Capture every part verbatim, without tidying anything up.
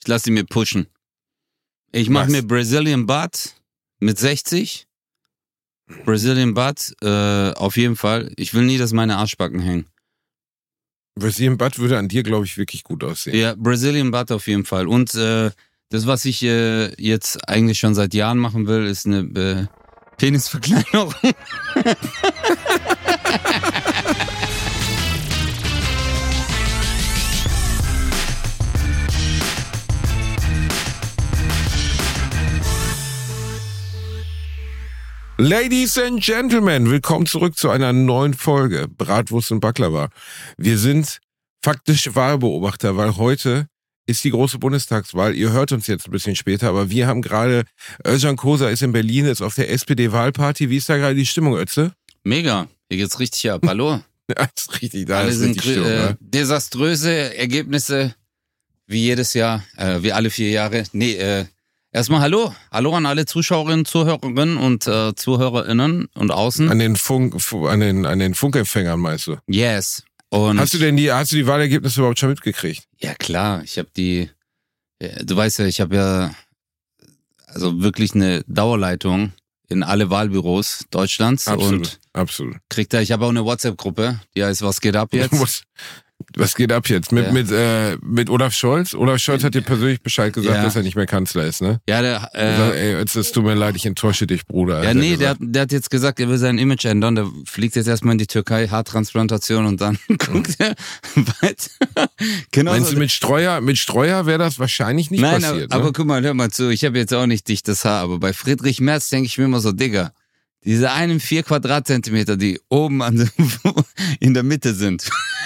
Ich lasse sie mir pushen. Ich mache mir Brazilian Butt mit sechzig. Brazilian Butt, äh, auf jeden Fall. Ich will nie, dass meine Arschbacken hängen. Brazilian Butt würde an dir, glaube ich, wirklich gut aussehen. Ja, Brazilian Butt auf jeden Fall. Und äh, das, was ich äh, jetzt eigentlich schon seit Jahren machen will, ist eine äh, Penisverkleinerung. Ladies and Gentlemen, willkommen zurück zu einer neuen Folge Bratwurst und Baklava. Wir sind faktisch Wahlbeobachter, weil heute ist die große Bundestagswahl. Ihr hört uns jetzt ein bisschen später, aber wir haben gerade, Özcan Kosa ist in Berlin, ist auf der S P D-Wahlparty. Wie ist da gerade die Stimmung, Ötze? Mega, hier geht's richtig ab. Hallo? Ja, ist richtig, da Alle ist sind richtig Stimmung, äh, ne? desaströse Ergebnisse, wie jedes Jahr, äh, wie alle vier Jahre. Nee, äh, erstmal Hallo. Hallo an alle Zuschauerinnen, Zuhörerinnen und äh, ZuhörerInnen und außen. An den Funk, an den, an den Funkempfängern, meinst du? Yes. Und Hast du denn die, hast du die Wahlergebnisse überhaupt schon mitgekriegt? ja klar, ich habe die, ja, du weißt ja, ich habe ja also wirklich eine Dauerleitung in alle Wahlbüros Deutschlands. Absolut, und absolut. krieg da, ich habe auch eine WhatsApp-Gruppe, die heißt Was geht ab jetzt? Was, was geht ab jetzt? Mit, Ja. mit, äh, mit Olaf Scholz? Olaf Scholz hat dir persönlich Bescheid gesagt, Ja. dass er nicht mehr Kanzler ist, ne? Ja, der, Er sagt, äh, ey, jetzt, es tut mir leid, ich enttäusche dich, Bruder. ja hat er nee, der hat, gesagt. der hat jetzt gesagt, er will sein Image ändern, der fliegt jetzt erstmal in die Türkei, Haartransplantation und dann guckt er weiter. Genau. Meinst so- du, mit Streuer, mit Streuer wäre das wahrscheinlich nicht Nein, passiert, aber, ne? aber guck mal, hör mal zu, ich habe jetzt auch nicht dichtes Haar, aber bei Friedrich Merz denke ich mir immer so, Digga, diese einen vier Quadratzentimeter, die oben an der, in der Mitte sind.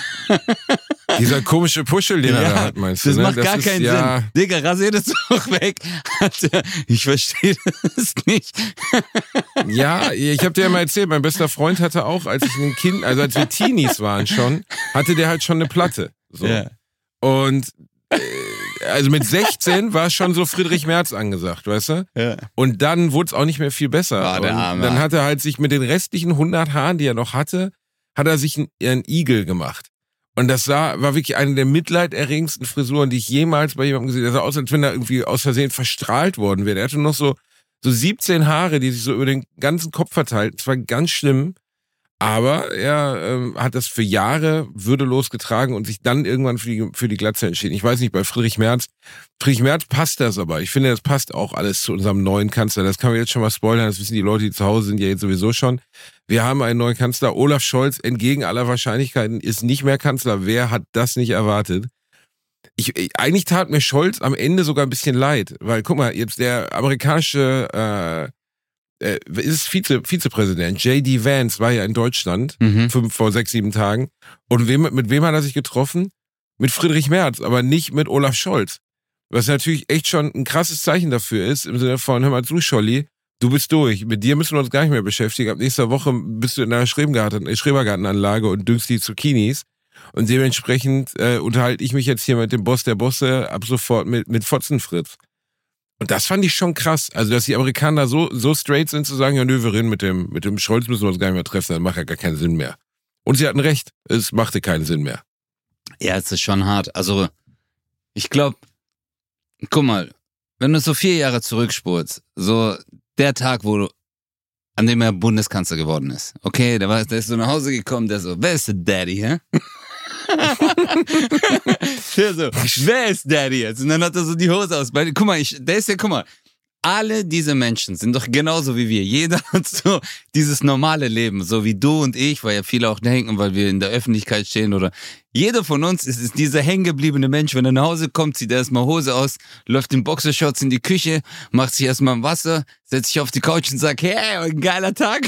Dieser komische Puschel, den er da hat, meinst du, das ne? macht gar ist, keinen ja, Sinn. Digga, rasier das doch weg. Alter, ich verstehe das nicht. Ja, ich habe dir ja mal erzählt, mein bester Freund hatte auch, als ich ein Kind, also als wir Teenies waren schon, hatte der halt schon eine Platte. So. Ja. Und äh, also mit sechzehn war schon so Friedrich Merz angesagt, weißt du? Ja. Und dann wurde es auch nicht mehr viel besser. Ah, der und Arme. dann hat er halt sich mit den restlichen hundert Haaren, die er noch hatte, hat er sich einen, einen Igel gemacht. Und das sah, war wirklich eine der mitleiderregendsten Frisuren, die ich jemals bei jemandem gesehen habe. Der sah aus, als wenn er irgendwie aus Versehen verstrahlt worden wäre. Er hatte noch so, so siebzehn Haare, die sich so über den ganzen Kopf verteilt. Das war ganz schlimm. Aber er ähm, hat das für Jahre würdelos getragen und sich dann irgendwann für die, für die Glatze entschieden. Ich weiß nicht, bei Friedrich Merz, Friedrich Merz passt das aber. Ich finde, das passt auch alles zu unserem neuen Kanzler. Das kann man jetzt schon mal spoilern. Das wissen die Leute, die zu Hause sind, ja jetzt sowieso schon. Wir haben einen neuen Kanzler. Olaf Scholz, entgegen aller Wahrscheinlichkeiten, ist nicht mehr Kanzler. Wer hat das nicht erwartet? Ich, ich, eigentlich tat mir Scholz am Ende sogar ein bisschen leid. Weil, guck mal, jetzt der amerikanische äh, äh, ist Vize, Vizepräsident. J D Vance war ja in Deutschland Mhm. fünf, vor sechs, sieben Tagen. Und wem, mit wem hat er sich getroffen? Mit Friedrich Merz, aber nicht mit Olaf Scholz. Was natürlich echt schon ein krasses Zeichen dafür ist, im Sinne von, hör mal zu, Scholli, du bist durch. Mit dir müssen wir uns gar nicht mehr beschäftigen. Ab nächster Woche bist du in einer Schrebergarten, Schrebergartenanlage und düngst die Zucchinis. Und dementsprechend äh, unterhalte ich mich jetzt hier mit dem Boss der Bosse ab sofort mit, mit Fotzenfritz. Und das fand ich schon krass. Also, dass die Amerikaner da so, so straight sind, zu sagen, ja, nö, wir reden mit dem, mit dem Scholz müssen wir uns gar nicht mehr treffen, das macht ja gar keinen Sinn mehr. Und sie hatten recht, es machte keinen Sinn mehr. Ja, es ist schon hart. Also, ich glaube, guck mal, wenn du so vier Jahre zurückspulst, so der Tag, wo du, an dem er Bundeskanzler geworden ist. Okay, der, war, der ist so nach Hause gekommen, der so, wer ist der Daddy, hä? Der so, wer ist Daddy jetzt? Und dann hat er so die Hose aus. Guck mal, ich, der ist ja, guck mal, alle diese Menschen sind doch genauso wie wir. Jeder hat so dieses normale Leben, so wie du und ich, weil ja viele auch denken, weil wir in der Öffentlichkeit stehen oder jeder von uns ist, ist dieser hängengebliebene Mensch, wenn er nach Hause kommt, zieht er erstmal Hose aus, läuft in Boxershorts in die Küche, macht sich erstmal im Wasser, setzt sich auf die Couch und sagt, hey, ein geiler Tag.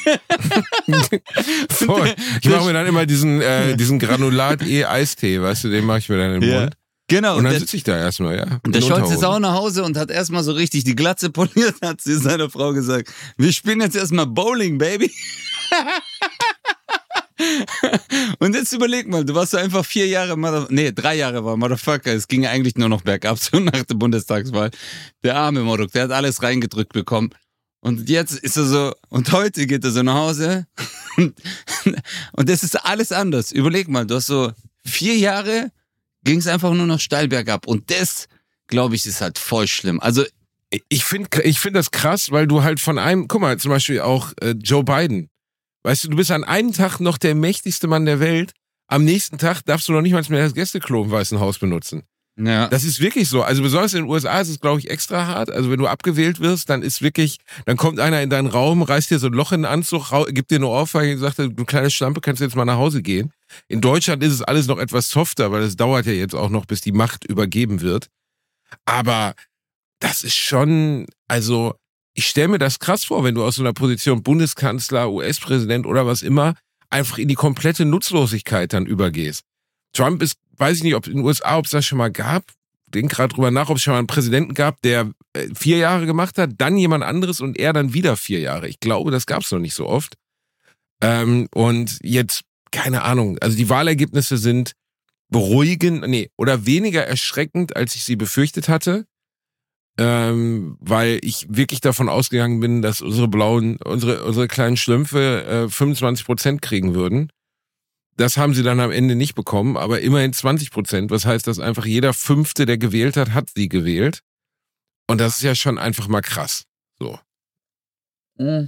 Voll. Ich mache mir dann immer diesen, äh, diesen Granulat-E-Eistee, weißt du, den mache ich mir dann in den Ja. Mund. Genau. Und dann der- sitze ich da erstmal, ja. Und der in Scholz ist Unterhosen. auch nach Hause und hat erstmal so richtig die Glatze poliert, hat sie seiner Frau gesagt, wir spielen jetzt erstmal Bowling, Baby. Und jetzt überleg mal, du warst so einfach vier Jahre, Mother nee, drei Jahre war Motherfucker, es ging eigentlich nur noch bergab, so nach der Bundestagswahl. Der arme Moruk, der hat alles reingedrückt bekommen. Und jetzt ist er so, und heute geht er so nach Hause und, und das ist alles anders. Überleg mal, du hast so vier Jahre, ging es einfach nur noch steil bergab. Und das glaube ich, ist halt voll schlimm. Also ich finde ich find das krass, weil du halt von einem, guck mal, zum Beispiel auch äh, Joe Biden. Weißt du, du bist an einem Tag noch der mächtigste Mann der Welt. Am nächsten Tag darfst du noch nicht mal mehr das Gästeklo im Weißen Haus benutzen. ja. Das ist wirklich so. Also besonders in den U S A ist es, glaube ich, extra hart. Also wenn du abgewählt wirst, dann ist wirklich, dann kommt einer in deinen Raum, reißt dir so ein Loch in den Anzug, rau- gibt dir eine Ohrfeige und sagt, du kleine Schlampe, kannst jetzt mal nach Hause gehen. In Deutschland ist es alles noch etwas softer, weil es dauert ja jetzt auch noch, bis die Macht übergeben wird. Aber das ist schon, also ich stelle mir das krass vor, wenn du aus so einer Position Bundeskanzler, U S-Präsident oder was immer, einfach in die komplette Nutzlosigkeit dann übergehst. Trump ist, weiß ich nicht, ob in den U S A, ob es das schon mal gab, denk gerade drüber nach, ob es schon mal einen Präsidenten gab, der äh, vier Jahre gemacht hat, dann jemand anderes und er dann wieder vier Jahre. Ich glaube, das gab es noch nicht so oft. Ähm, und jetzt, keine Ahnung, also die Wahlergebnisse sind beruhigend, nee, oder weniger erschreckend, als ich sie befürchtet hatte. Ähm, weil ich wirklich davon ausgegangen bin, dass unsere blauen, unsere, unsere kleinen Schlümpfe äh, fünfundzwanzig Prozent kriegen würden. Das haben sie dann am Ende nicht bekommen, aber immerhin zwanzig Prozent. Was heißt, dass einfach jeder Fünfte, der gewählt hat, hat sie gewählt. Und das ist ja schon einfach mal krass. So. Um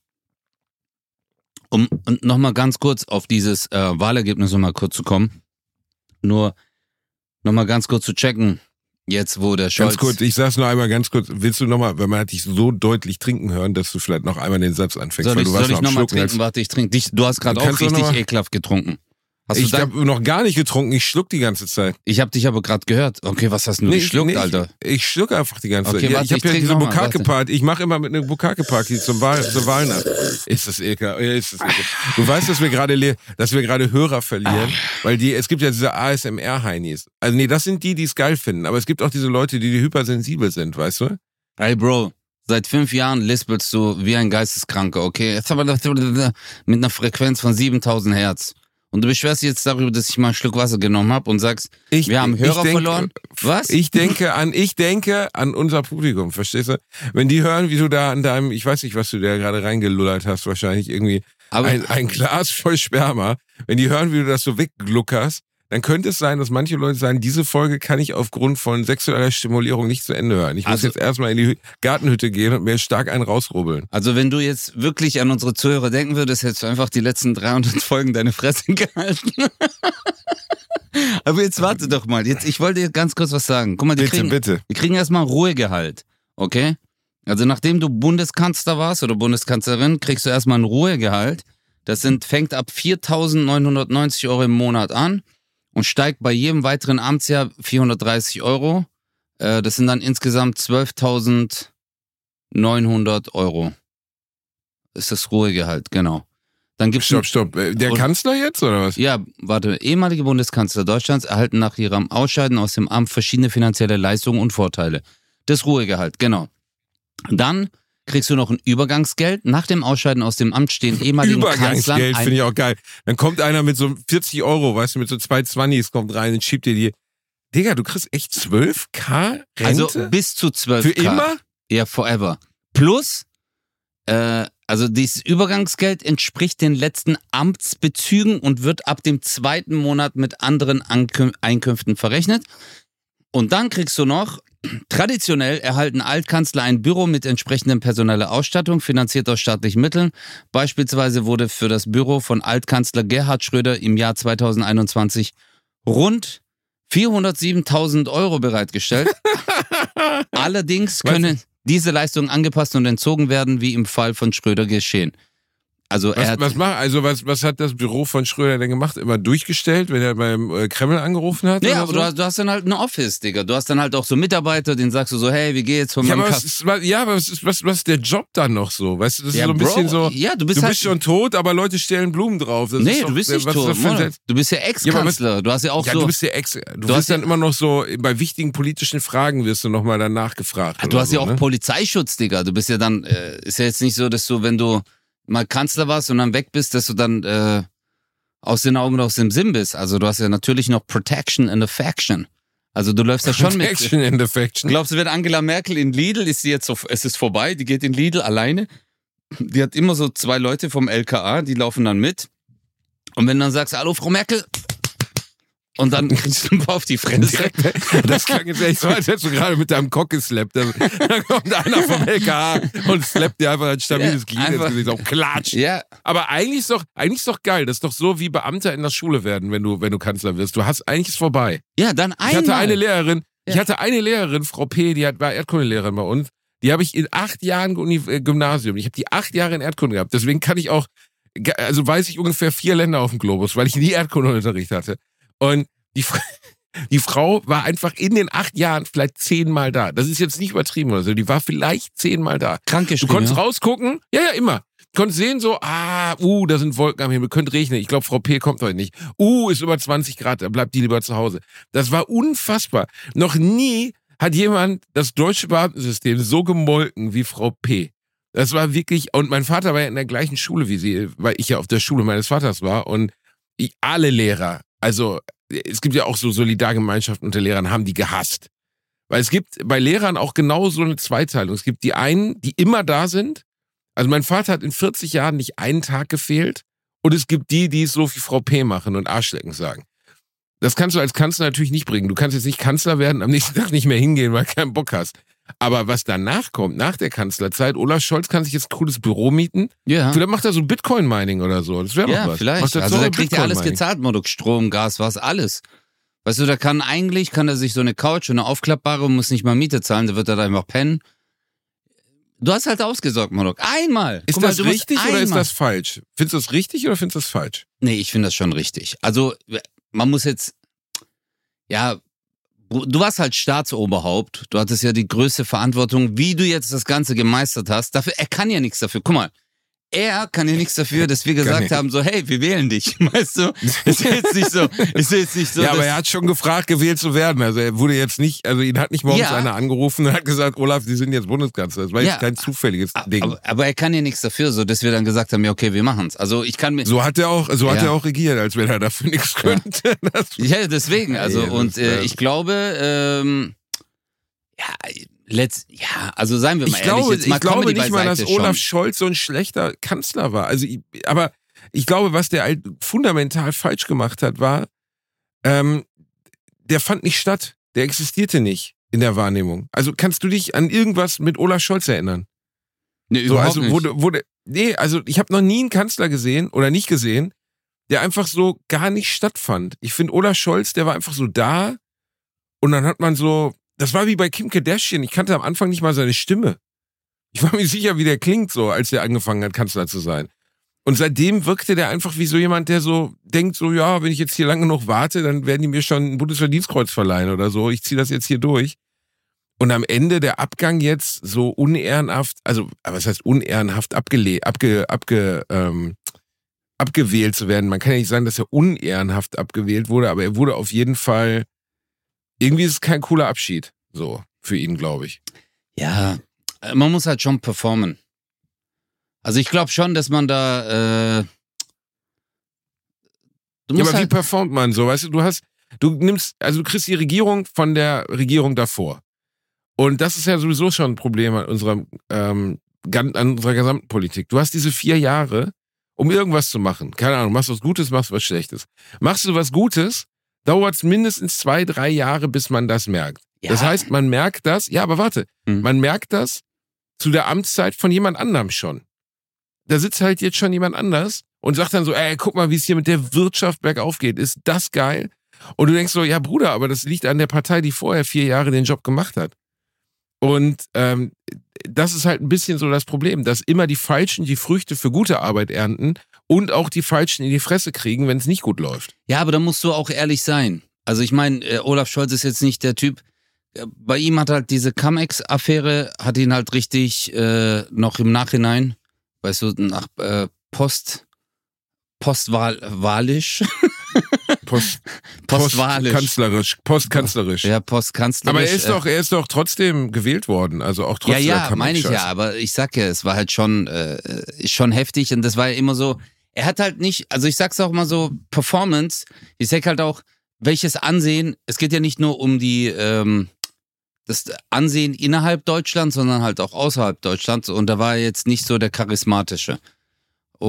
und nochmal ganz kurz auf dieses äh, Wahlergebnis nochmal kurz zu kommen. Nur nochmal ganz kurz zu checken. Jetzt, wo der Scholz... Ganz kurz, ich sag's noch einmal ganz kurz. Willst du nochmal, weil man hat dich so deutlich trinken hören, dass du vielleicht noch einmal den Satz anfängst. Soll weil ich, du soll warst ich noch am nochmal Schlucken, trinken? als- Warte, ich trinke. Dich, du hast gerade auch Kannst du richtig noch mal- ekelhaft getrunken. Hast du Ich da, habe noch gar nicht getrunken, ich schluck die ganze Zeit. ich habe dich aber gerade gehört. Okay, was hast du Nee, geschluckt, ich, nee, Alter? Ich, ich schluck einfach die ganze Okay, Zeit. Ja, warte, ich habe ich ja trink diese noch mal, Bukake-Party. Ich mache immer mit einer Bukake-Party zum Wahl, zur Wahlnacht. Ist das ekelhaft? Ja, ist das ekelhaft. Du weißt, dass wir gerade, le- dass wir gerade Hörer verlieren, weil die, es gibt ja diese A S M R-Heinis. Also nee, das sind die, die es geil finden. Aber es gibt auch diese Leute, die, die hypersensibel sind, weißt du? Hey, Bro, seit fünf Jahren lispelst du wie ein Geisteskranker, okay? Jetzt aber mit einer Frequenz von siebentausend Hertz. Und du beschwerst dich jetzt darüber, dass ich mal einen Schluck Wasser genommen habe und sagst, Ich, wir haben ich Hörer denk- verloren? Was? Ich denke an, ich denke an unser Publikum, verstehst du? Wenn die hören, wie du da an deinem, ich weiß nicht, was du da gerade reingelullert hast, wahrscheinlich irgendwie Aber ein, ein Glas voll Sperma. Wenn die hören, wie du das so weggluckerst, dann könnte es sein, dass manche Leute sagen, diese Folge kann ich aufgrund von sexueller Stimulierung nicht zu Ende hören. Ich muss Also- jetzt erstmal in die Hü- Gartenhütte gehen und mir stark einen rausrubbeln. Also wenn du jetzt wirklich an unsere Zuhörer denken würdest, hättest du einfach die letzten dreihundert Folgen deine Fresse gehalten. Aber jetzt warte doch mal. Jetzt, ich wollte dir ganz kurz was sagen. Guck mal, die Bitte, kriegen, bitte. die kriegen erstmal Ruhegehalt. Okay? Also nachdem du Bundeskanzler warst oder Bundeskanzlerin, kriegst du erstmal ein Ruhegehalt. Das sind, fängt ab viertausendneunhundertneunzig Euro im Monat an und steigt bei jedem weiteren Amtsjahr vierhundertdreißig Euro. Äh, das sind dann insgesamt zwölftausendneunhundert Euro. Ist das Ruhegehalt, genau. Dann gibt's Stopp, stopp. Äh, Der Und- Kanzler jetzt, oder was? ja, warte. Ehemalige Bundeskanzler Deutschlands erhalten nach ihrem Ausscheiden aus dem Amt verschiedene finanzielle Leistungen und Vorteile. Das Ruhegehalt, genau. Dann kriegst du noch ein Übergangsgeld. Nach dem Ausscheiden aus dem Amt stehen ehemaligen Kanzlern Übergangsgeld ein... finde ich auch geil. Dann kommt einer mit so vierzig Euro, weißt du, mit so zwei Zwannis kommt rein und schiebt dir die. Digga, du kriegst echt zwölf K Rente? Also bis zu zwölf Für K. immer? Ja, forever. Plus, äh, also dieses Übergangsgeld entspricht den letzten Amtsbezügen und wird ab dem zweiten Monat mit anderen Ankü- Einkünften verrechnet. Und dann kriegst du noch, traditionell erhalten Altkanzler ein Büro mit entsprechender personeller Ausstattung, finanziert aus staatlichen Mitteln. Beispielsweise wurde für das Büro von Altkanzler Gerhard Schröder im Jahr zweitausendeinundzwanzig rund vierhundertsiebentausend Euro bereitgestellt. Allerdings können diese Leistungen angepasst und entzogen werden, wie im Fall von Schröder geschehen. Also er Was, hat, was, macht, also was, was hat das Büro von Schröder denn gemacht? Immer durchgestellt, wenn er beim äh, Kreml angerufen hat? nee, oder aber so? du, hast, du hast dann halt ein Office, Digga. Du hast dann halt auch so Mitarbeiter, denen sagst du so, hey, wie geht's von ja, meinem aber was, Kasten? ist, was, ja, aber was ist, was, was ist der Job dann noch so? Weißt du, das ist Ja, so ein Bro, bisschen so, ja, du bist du halt, bist schon tot, aber Leute stellen Blumen drauf. Das nee, ist doch, du bist äh, nicht was ist tot, das für ein Mann. Setz- Du bist ja Ex-Kanzler. Du hast ja auch Ja, so, du bist ja ex, du, Du hast wirst dann ja- immer noch so, bei wichtigen politischen Fragen wirst du nochmal danach gefragt. du oder hast so, ja auch ne? Polizeischutz, Digga. Du bist ja dann, äh, ist ja jetzt nicht so, dass du, wenn du mal Kanzler warst und dann weg bist, dass du dann äh, aus den Augen und aus dem Sinn bist. Also du hast ja natürlich noch Protection in Affection. Also du läufst ja schon mit... Action in Affection. Glaubst du, wenn Angela Merkel in Lidl, ist sie jetzt so, es ist vorbei, die geht in Lidl alleine. Die hat immer so zwei Leute vom L K A, die laufen dann mit. Und wenn du dann sagst, hallo Frau Merkel, und dann kriegst du ein paar auf die Fresse. Das klang jetzt echt so, als hättest du gerade mit deinem Cock geslappt. Da kommt einer vom L K H und slappt dir einfach ein stabiles Glied ins Gesicht. Auch Klatsch. Ja. Aber eigentlich ist, doch, eigentlich ist doch geil. Das ist doch so, wie Beamter in der Schule werden, wenn du, wenn du Kanzler wirst. Du hast, eigentlich ist vorbei. Ja, dann einmal. Ich hatte eine Lehrerin, Ja. ich hatte eine Lehrerin, Frau P., die hat, war Erdkundelehrerin bei uns. Die habe ich in acht Jahren Uni- äh, Gymnasium. Ich habe die acht Jahre in Erdkunde gehabt. Deswegen kann ich auch, also weiß ich ungefähr vier Länder auf dem Globus, weil ich nie Erdkundeunterricht hatte. Und die, die Frau war einfach in den acht Jahren vielleicht zehnmal da. Das ist jetzt nicht übertrieben oder so. Die war vielleicht zehnmal da. Krank Du geschrieben, konntest ja? rausgucken. Ja, ja, immer. Du konntest sehen so, ah, uh, da sind Wolken am Himmel, könnte regnen. Ich glaube, Frau P. kommt heute nicht. Uh, ist über zwanzig Grad, da bleibt die lieber zu Hause. Das war unfassbar. Noch nie hat jemand das deutsche Beamtensystem so gemolken wie Frau P. Das war wirklich, und mein Vater war ja in der gleichen Schule wie sie, weil ich ja auf der Schule meines Vaters war und ich, alle Lehrer, also es gibt ja auch so Solidargemeinschaften unter Lehrern, haben die gehasst. Weil es gibt bei Lehrern auch genau so eine Zweiteilung. Es gibt die einen, die immer da sind. Also mein Vater hat in vierzig Jahren nicht einen Tag gefehlt und es gibt die, die es so wie Frau P. machen und Arschlecken sagen. Das kannst du als Kanzler natürlich nicht bringen. Du kannst jetzt nicht Kanzler werden, am nächsten Tag nicht mehr hingehen, weil du keinen Bock hast. Aber was danach kommt, nach der Kanzlerzeit, Olaf Scholz kann sich jetzt ein cooles Büro mieten. Ja. Vielleicht macht er so Bitcoin-Mining oder so. Das wäre Ja, doch was. vielleicht. Macht er Also so da kriegt er alles Bitcoin-Mining. gezahlt, Modok, Strom, Gas, was, alles. Weißt du, da kann eigentlich, kann er sich so eine Couch und eine aufklappbare, muss nicht mal Miete zahlen, da wird er da einfach pennen. Du hast halt ausgesorgt, Modok. Einmal. Ist Guck mal, das du musst richtig oder ist einmal- das falsch? Findest du das richtig oder findest du das falsch? Nee, ich finde das schon richtig. Also, man muss jetzt, ja, du warst halt Staatsoberhaupt. Du hattest ja die größte Verantwortung, wie du jetzt das Ganze gemeistert hast. Dafür, er kann ja nichts dafür. Guck mal, er kann ja nichts dafür, dass wir gesagt nicht. haben, so, hey, wir wählen dich. Weißt du? Ist jetzt nicht so, ist jetzt nicht so. Ja, aber dass- er hat schon gefragt, gewählt zu werden. Also er wurde jetzt nicht, also ihn hat nicht morgens Ja. einer angerufen und hat gesagt, Olaf, Sie sind jetzt Bundeskanzler. Das war Ja. jetzt kein zufälliges Ding. aber, aber er kann ja nichts dafür, so, dass wir dann gesagt haben, ja, okay, wir machen's. Also ich kann mir, So hat er auch, so hat Ja. er auch regiert, als wenn er dafür nichts könnte. Das, ja, deswegen, also, Ja, das und ist, äh, äh, ich glaube, ähm, ja, letzt, ja, also seien wir mal ich ehrlich, glaube, jetzt mal ich glaube Comedy nicht mal, dass beiseite Olaf schon. Scholz so ein schlechter Kanzler war. Also, ich, aber ich glaube, was der halt fundamental falsch gemacht hat, war, ähm, der fand nicht statt. Der existierte nicht in der Wahrnehmung. Also kannst du dich an irgendwas mit Olaf Scholz erinnern? Nee, So, überhaupt also nicht. wurde, wurde, nee, also ich habe noch nie einen Kanzler gesehen oder nicht gesehen, der einfach so gar nicht stattfand. Ich finde Olaf Scholz, der war einfach so da und dann hat man so, das war wie bei Kim Kardashian, ich kannte am Anfang nicht mal seine Stimme. Ich war mir nicht sicher, wie der klingt so, als der angefangen hat, Kanzler zu sein. Und seitdem wirkte der einfach wie so jemand, der so denkt, so ja, wenn ich jetzt hier lange genug warte, dann werden die mir schon ein Bundesverdienstkreuz verleihen oder so. Ich ziehe das jetzt hier durch. Und am Ende der Abgang jetzt so unehrenhaft, also, aber was heißt unehrenhaft abgele abge, abge, ähm, abgewählt zu werden. Man kann ja nicht sagen, dass er unehrenhaft abgewählt wurde, aber er wurde auf jeden Fall, irgendwie ist es kein cooler Abschied, so, für ihn, glaube ich. Ja, äh, man muss halt schon performen. Also ich glaube schon, dass man da, äh, du Ja, musst aber wie halt, performt man so, weißt du, du hast, du nimmst, also du kriegst die Regierung von der Regierung davor. Und das ist ja sowieso schon ein Problem an unserer, ähm, gan- an unserer gesamten Politik. Du hast diese vier Jahre, um irgendwas zu machen. Keine Ahnung, machst du was Gutes, machst du was Schlechtes. Machst du was Gutes, dauert es mindestens zwei, drei Jahre, bis man das merkt. ja, Das heißt, man merkt das, ja, aber warte, Hm. man merkt das zu der Amtszeit von jemand anderem schon. Da sitzt halt jetzt schon jemand anders und sagt dann so, ey, guck mal, wie es hier mit der Wirtschaft bergauf geht. Ist das geil? Und du denkst so, ja, Bruder, aber das liegt an der Partei, die vorher vier Jahre den Job gemacht hat. Und ähm, das ist halt ein bisschen so das Problem, dass immer die Falschen die Früchte für gute Arbeit ernten und auch die Falschen in die Fresse kriegen, wenn es nicht gut läuft. ja, aber da musst du auch ehrlich sein. Also ich meine, äh, Olaf Scholz ist jetzt nicht der Typ, äh, bei ihm hat halt diese Cum-Ex-Affäre, hat ihn halt richtig äh, noch im Nachhinein, weißt du, nach äh, Post, postwahlisch, Post, postwahlisch, Postkanzlerisch. Postkanzlerisch. ja, postkanzlerisch. Aber er ist äh, doch, er ist doch trotzdem gewählt worden, also auch trotz Ja, der ja, meine ich Kampfscheiße. ja, aber ich sag ja, es war halt schon, äh, ist schon heftig und das war ja immer so, er hat halt nicht, also ich sag's auch mal so, Performance, ich sag halt auch, welches Ansehen, es geht ja nicht nur um die, ähm, das Ansehen innerhalb Deutschlands, sondern halt auch außerhalb Deutschlands und da war er jetzt nicht so der charismatische. Und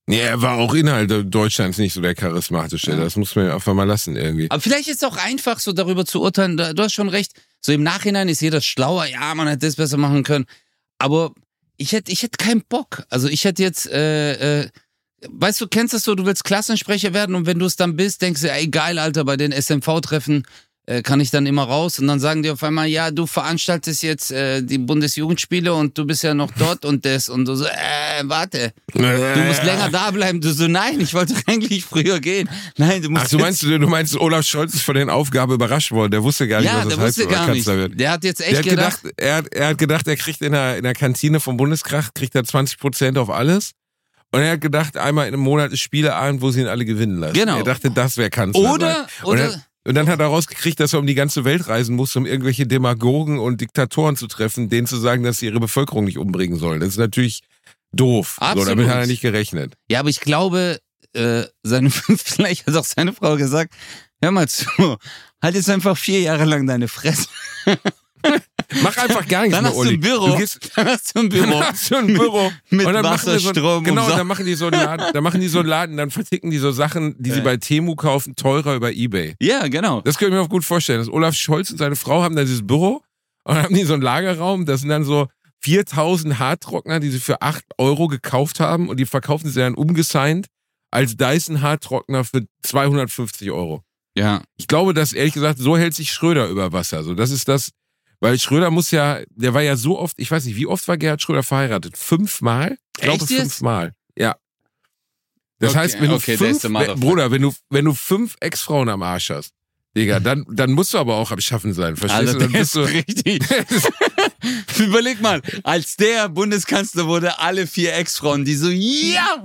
Nee, er war auch innerhalb Deutschlands nicht so der charismatische. Ja. Das muss man ja einfach mal lassen irgendwie. Aber vielleicht ist es auch einfach so darüber zu urteilen, du hast schon recht, so im Nachhinein ist jeder schlauer, ja, man hätte das besser machen können. Aber ich hätte ich hätte keinen Bock. Also ich hätte jetzt, äh, äh, weißt du, kennst das so, du willst Klassensprecher werden und wenn du es dann bist, denkst du, ey geil, Alter, bei den S M V-Treffen äh, kann ich dann immer raus und dann sagen die auf einmal, ja, du veranstaltest jetzt äh, die Bundesjugendspiele und du bist ja noch dort und das und du so, äh, warte, du musst länger da bleiben. Du so, nein, ich wollte eigentlich früher gehen. Nein, du musst Ach, du meinst, du, du meinst, Olaf Scholz ist von den Aufgabe überrascht worden, der wusste gar nicht, ja, was das der heißt, wusste gar nicht. wird. Der hat jetzt echt der hat gedacht, gedacht er, hat, er hat gedacht, er kriegt in der, in der Kantine vom Bundeskraft, kriegt er zwanzig Prozent auf alles. Und er hat gedacht, einmal in einem Monat ist Spieleabend, wo sie ihn alle gewinnen lassen. Genau. Er dachte, das wäre Kanzler. Oder, und oder... Er, Und dann hat er rausgekriegt, dass er um die ganze Welt reisen muss, um irgendwelche Demagogen und Diktatoren zu treffen, denen zu sagen, dass sie ihre Bevölkerung nicht umbringen sollen. Das ist natürlich doof. So, damit hat er nicht gerechnet. Ja, aber ich glaube, äh, seine, vielleicht hat auch seine Frau gesagt, hör mal zu, halt jetzt einfach vier Jahre lang deine Fresse. Mach einfach gar nichts dann mehr, hast Olli. Du ein Büro. Du gehst, dann hast du ein Büro. Dann hast du ein Büro. Mit und dann Wasser, so, Strom Genau, und so. dann machen die so einen Laden, dann machen die so einen Laden, dann verticken die so Sachen, die sie Ja. bei Temu kaufen, teurer über Ebay. Ja, genau. Das könnte ich mir auch gut vorstellen. Dass Olaf Scholz und seine Frau haben da dieses Büro und dann haben die so einen Lagerraum, das sind dann so viertausend Haartrockner, die sie für acht Euro gekauft haben und die verkaufen sie dann umgesigned als Dyson Haartrockner für zweihundertfünfzig Euro. Ja. Ich glaube, dass ehrlich gesagt, so hält sich Schröder über Wasser. So, das ist das, weil Schröder muss ja, der war ja so oft, ich weiß nicht, wie oft war Gerhard Schröder verheiratet? Fünfmal? Ich glaube Echt jetzt? fünfmal. Ja. Das Okay, heißt, wenn du okay, fünf, der ist der wenn, Bruder, wenn du, wenn du fünf Ex-Frauen am Arsch hast, Digga, dann, dann musst du aber auch am Schaffen sein, verstehst Also du? Dann der bist ist du richtig. Überleg mal, als der Bundeskanzler wurde, alle vier Ex-Frauen, die so, ja,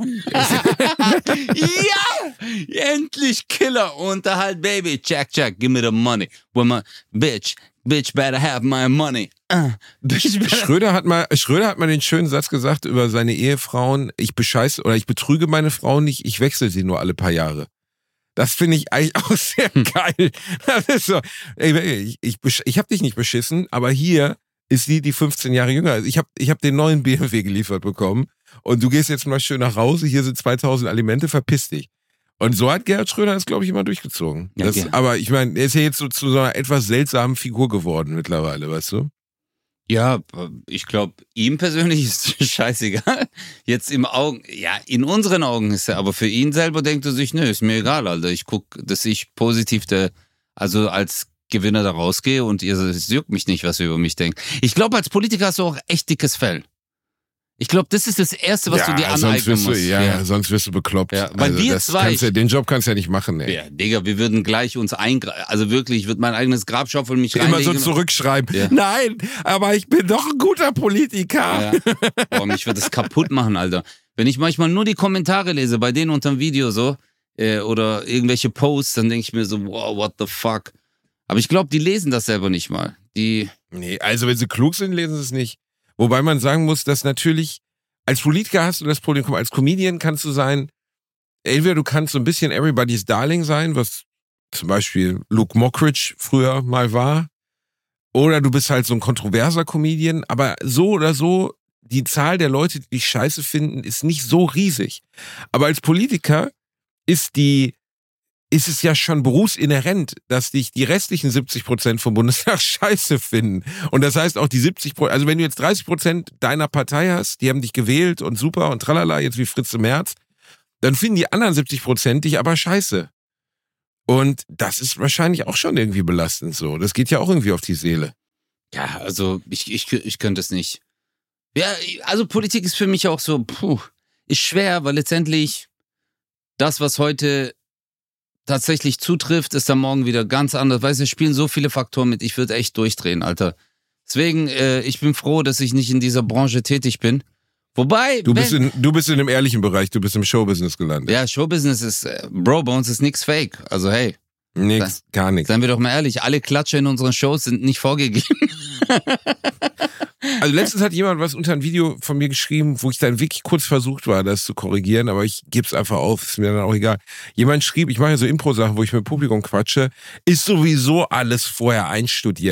ja, endlich Killer, Unterhalt, Baby, check, check, give me the money, when my, bitch, bitch better have my money. Uh, bitch better. Schröder hat mal, Schröder hat mal den schönen Satz gesagt über seine Ehefrauen, ich bescheiße oder ich betrüge meine Frau nicht, ich wechsle sie nur alle paar Jahre. Das finde ich eigentlich auch sehr geil. Das ist so, ich, ich, ich, ich habe dich nicht beschissen, aber hier ist sie, die fünfzehn Jahre jünger. Ich habe ich hab den neuen B M W geliefert bekommen und du gehst jetzt mal schön nach Hause, hier sind zweitausend Alimente, verpiss dich. Und so hat Gerhard Schröder das, glaube ich, immer durchgezogen. Ja, das, ja. Aber ich meine, er ist ja jetzt so zu so einer etwas seltsamen Figur geworden mittlerweile, weißt du? Ja, ich glaube, ihm persönlich ist es scheißegal. Jetzt im Augen, ja, in unseren Augen ist er, aber für ihn selber denkt er sich, nö, ist mir egal, Alter. Ich guck, dass ich positiv der, also als Gewinner da rausgehe und ihr, es juckt mich nicht, was ihr über mich denkt. Ich glaube, als Politiker hast du auch echt dickes Fell. Ich glaube, das ist das Erste, was ja, du dir sonst aneignen wirst du, musst. ja, ja, sonst wirst du bekloppt. Ja, weil wir das zwei- kannst du, den Job kannst du ja nicht machen, ey. Ja, Digga, wir würden gleich uns eingreifen. Also wirklich, ich würde mein eigenes Grab schaufeln, mich Immer reinlegen. so zurückschreiben. Ja. Nein, aber ich bin doch ein guter Politiker. Ja. Boah, mich wird das kaputt machen, Alter. Wenn ich manchmal nur die Kommentare lese, bei denen unter dem Video so, äh, oder irgendwelche Posts, dann denke ich mir so, wow, what the fuck. Aber ich glaube, die lesen das selber nicht mal. Die, Nee, also wenn sie klug sind, lesen sie es nicht. Wobei man sagen muss, dass natürlich, als Politiker hast du das Problem, guck mal, als Comedian kannst du sein, entweder du kannst so ein bisschen Everybody's Darling sein, was zum Beispiel Luke Mockridge früher mal war, oder du bist halt so ein kontroverser Comedian, aber so oder so, die Zahl der Leute, die dich scheiße finden, ist nicht so riesig. Aber als Politiker ist die, ist es ja schon berufsinhärent, dass dich die restlichen siebzig Prozent vom Bundestag scheiße finden. Und das heißt auch die siebzig Prozent, also wenn du jetzt dreißig Prozent deiner Partei hast, die haben dich gewählt und super und tralala, jetzt wie Fritze Merz, dann finden die anderen siebzig Prozent dich aber scheiße. Und das ist wahrscheinlich auch schon irgendwie belastend so. Das geht ja auch irgendwie auf die Seele. ja, also ich, ich, ich könnte es nicht. Ja, also Politik ist für mich auch so, puh, ist schwer, weil letztendlich das, was heute tatsächlich zutrifft, ist dann morgen wieder ganz anders. Weißt du, es spielen so viele Faktoren mit. Ich würde echt durchdrehen, Alter. Deswegen, äh, ich bin froh, dass ich nicht in dieser Branche tätig bin. Wobei, Du bist, wenn, in, du bist in dem ehrlichen Bereich, du bist im Showbusiness gelandet. ja, Showbusiness ist, äh, Bro, bei uns ist nix fake. Also hey, Nix, gar nichts. seien wir doch mal ehrlich, alle Klatsche in unseren Shows sind nicht vorgegeben. Also letztens hat jemand was unter ein Video von mir geschrieben, wo ich dann wirklich kurz versucht war, das zu korrigieren, aber ich gebe es einfach auf, ist mir dann auch egal. Jemand schrieb, ich mache ja so Impro-Sachen, wo ich mit dem Publikum quatsche, ist sowieso alles vorher einstudiert.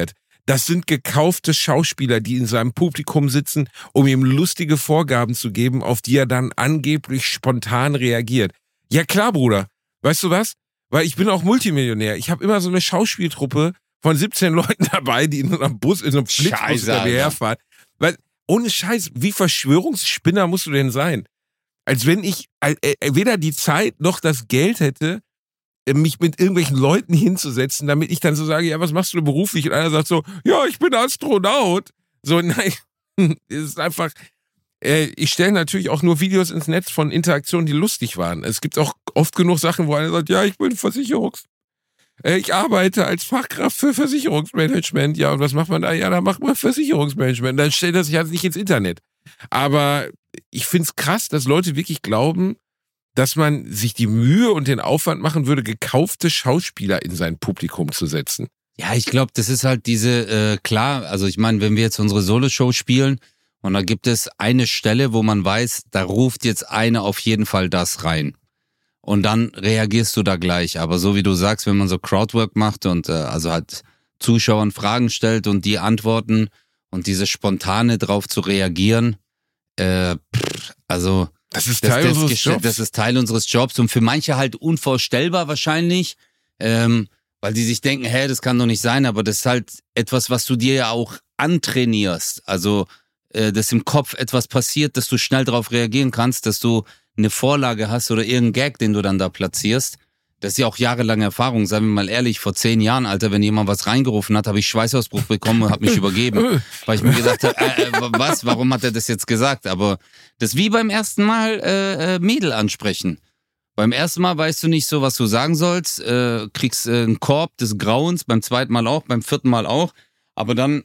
Das sind gekaufte Schauspieler, die in seinem Publikum sitzen, um ihm lustige Vorgaben zu geben, auf die er dann angeblich spontan reagiert. Ja klar, Bruder. Weißt du was? Weil ich bin auch Multimillionär. Ich habe immer so eine Schauspieltruppe von siebzehn Leuten dabei, die in so einem Bus, in so einem Flixbus hinter mir herfahren. Weil, ohne Scheiß, wie Verschwörungsspinner musst du denn sein? Als wenn ich äh, weder die Zeit noch das Geld hätte, mich mit irgendwelchen Leuten hinzusetzen, damit ich dann so sage, ja, was machst du beruflich? Und einer sagt so, ja, ich bin Astronaut. So, nein, es ist einfach, äh, ich stelle natürlich auch nur Videos ins Netz von Interaktionen, die lustig waren. Es gibt auch oft genug Sachen, wo einer sagt, ja, ich bin Versicherungs... Äh, ich arbeite als Fachkraft für Versicherungsmanagement. Ja, und was macht man da? Ja, da macht man Versicherungsmanagement. Dann stellt er sich halt nicht ins Internet. Aber ich finde es krass, dass Leute wirklich glauben, dass man sich die Mühe und den Aufwand machen würde, gekaufte Schauspieler in sein Publikum zu setzen. Ja, ich glaube, das ist halt diese, äh, klar, also ich meine, wenn wir jetzt unsere Solo-Show spielen und da gibt es eine Stelle, wo man weiß, da ruft jetzt eine auf jeden Fall das rein. Und dann reagierst du da gleich. Aber so wie du sagst, wenn man so Crowdwork macht und äh, also halt Zuschauern Fragen stellt und die antworten und diese spontane drauf zu reagieren, äh, pff, also... Das ist Teil das, das unseres Jobs. Das ist Teil unseres Jobs und für manche halt unvorstellbar wahrscheinlich, ähm, weil die sich denken, hä, das kann doch nicht sein, aber das ist halt etwas, was du dir ja auch antrainierst. Also, äh, dass im Kopf etwas passiert, dass du schnell darauf reagieren kannst, dass du eine Vorlage hast oder irgendeinen Gag, den du dann da platzierst. Das ist ja auch jahrelange Erfahrung, seien wir mal ehrlich, vor zehn Jahren, Alter, wenn jemand was reingerufen hat, habe ich Schweißausbruch bekommen und habe mich übergeben, weil ich mir gedacht habe, äh, äh, was, warum hat er das jetzt gesagt? Aber das ist wie beim ersten Mal äh, äh, Mädel ansprechen. Beim ersten Mal weißt du nicht so, was du sagen sollst, äh, kriegst äh, einen Korb des Grauens, beim zweiten Mal auch, beim vierten Mal auch, aber dann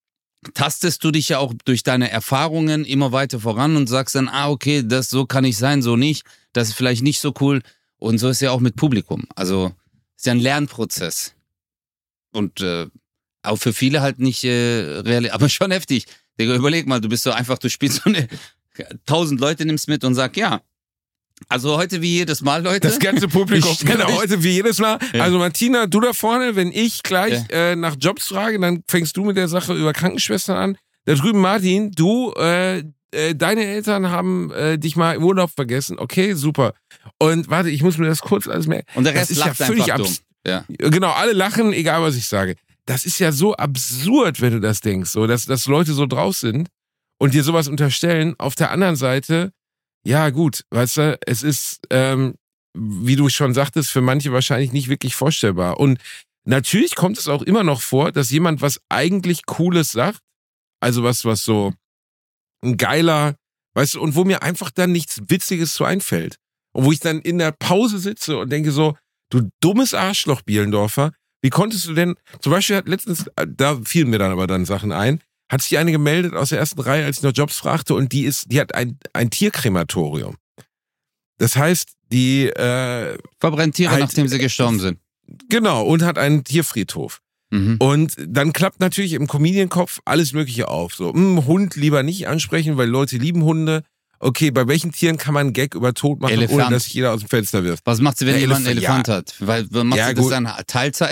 tastest du dich ja auch durch deine Erfahrungen immer weiter voran und sagst dann, ah, okay, das so kann ich sein, so nicht, das ist vielleicht nicht so cool. Und so ist ja auch mit Publikum. Also ist ja ein Lernprozess. Und äh, auch für viele halt nicht äh, real, aber schon heftig. Digga, überleg mal, du bist so einfach, du spielst so eine tausend Leute nimmst mit und sag, ja, also heute wie jedes Mal, Leute. Das ganze Publikum, ich, genau, heute wie jedes Mal. Ja. Also Martina, du da vorne, wenn ich gleich ja. äh, nach Jobs frage, dann fängst du mit der Sache über Krankenschwestern an. Da drüben Martin, du, äh, äh, deine Eltern haben äh, dich mal im Urlaub vergessen. Okay, super. Und warte, ich muss mir das kurz alles merken. Und der Rest das ist lacht ja völlig einfach dumm. Ja. Genau, alle lachen, egal was ich sage. Das ist ja so absurd, wenn du das denkst, so, dass, dass Leute so drauf sind und dir sowas unterstellen. Auf der anderen Seite, ja gut, weißt du, es ist, ähm, wie du schon sagtest, für manche wahrscheinlich nicht wirklich vorstellbar. Und natürlich kommt es auch immer noch vor, dass jemand was eigentlich Cooles sagt, also was, was so ein geiler, weißt du, und wo mir einfach dann nichts Witziges zu einfällt. Und wo ich dann in der Pause sitze und denke so, du dummes Arschloch, Bielendorfer, wie konntest du denn, zum Beispiel hat letztens, da fielen mir dann aber dann Sachen ein, hat sich eine gemeldet aus der ersten Reihe, als ich noch Jobs fragte, und die ist, die hat ein, ein Tierkrematorium. Das heißt, die äh, verbrennt Tiere, halt, nachdem sie gestorben sind. Genau, und hat einen Tierfriedhof. Mhm. Und dann klappt natürlich im Comedian-Kopf alles Mögliche auf. So, mh, Hund lieber nicht ansprechen, weil Leute lieben Hunde. Okay, bei welchen Tieren kann man einen Gag über Tod machen, Elefant. ohne dass sich jeder aus dem Fenster wirft? Was macht sie, wenn ja, jemand einen Elefant, Elefant ja. hat? Weil, macht ja, sie das gut. dann Teilzeit?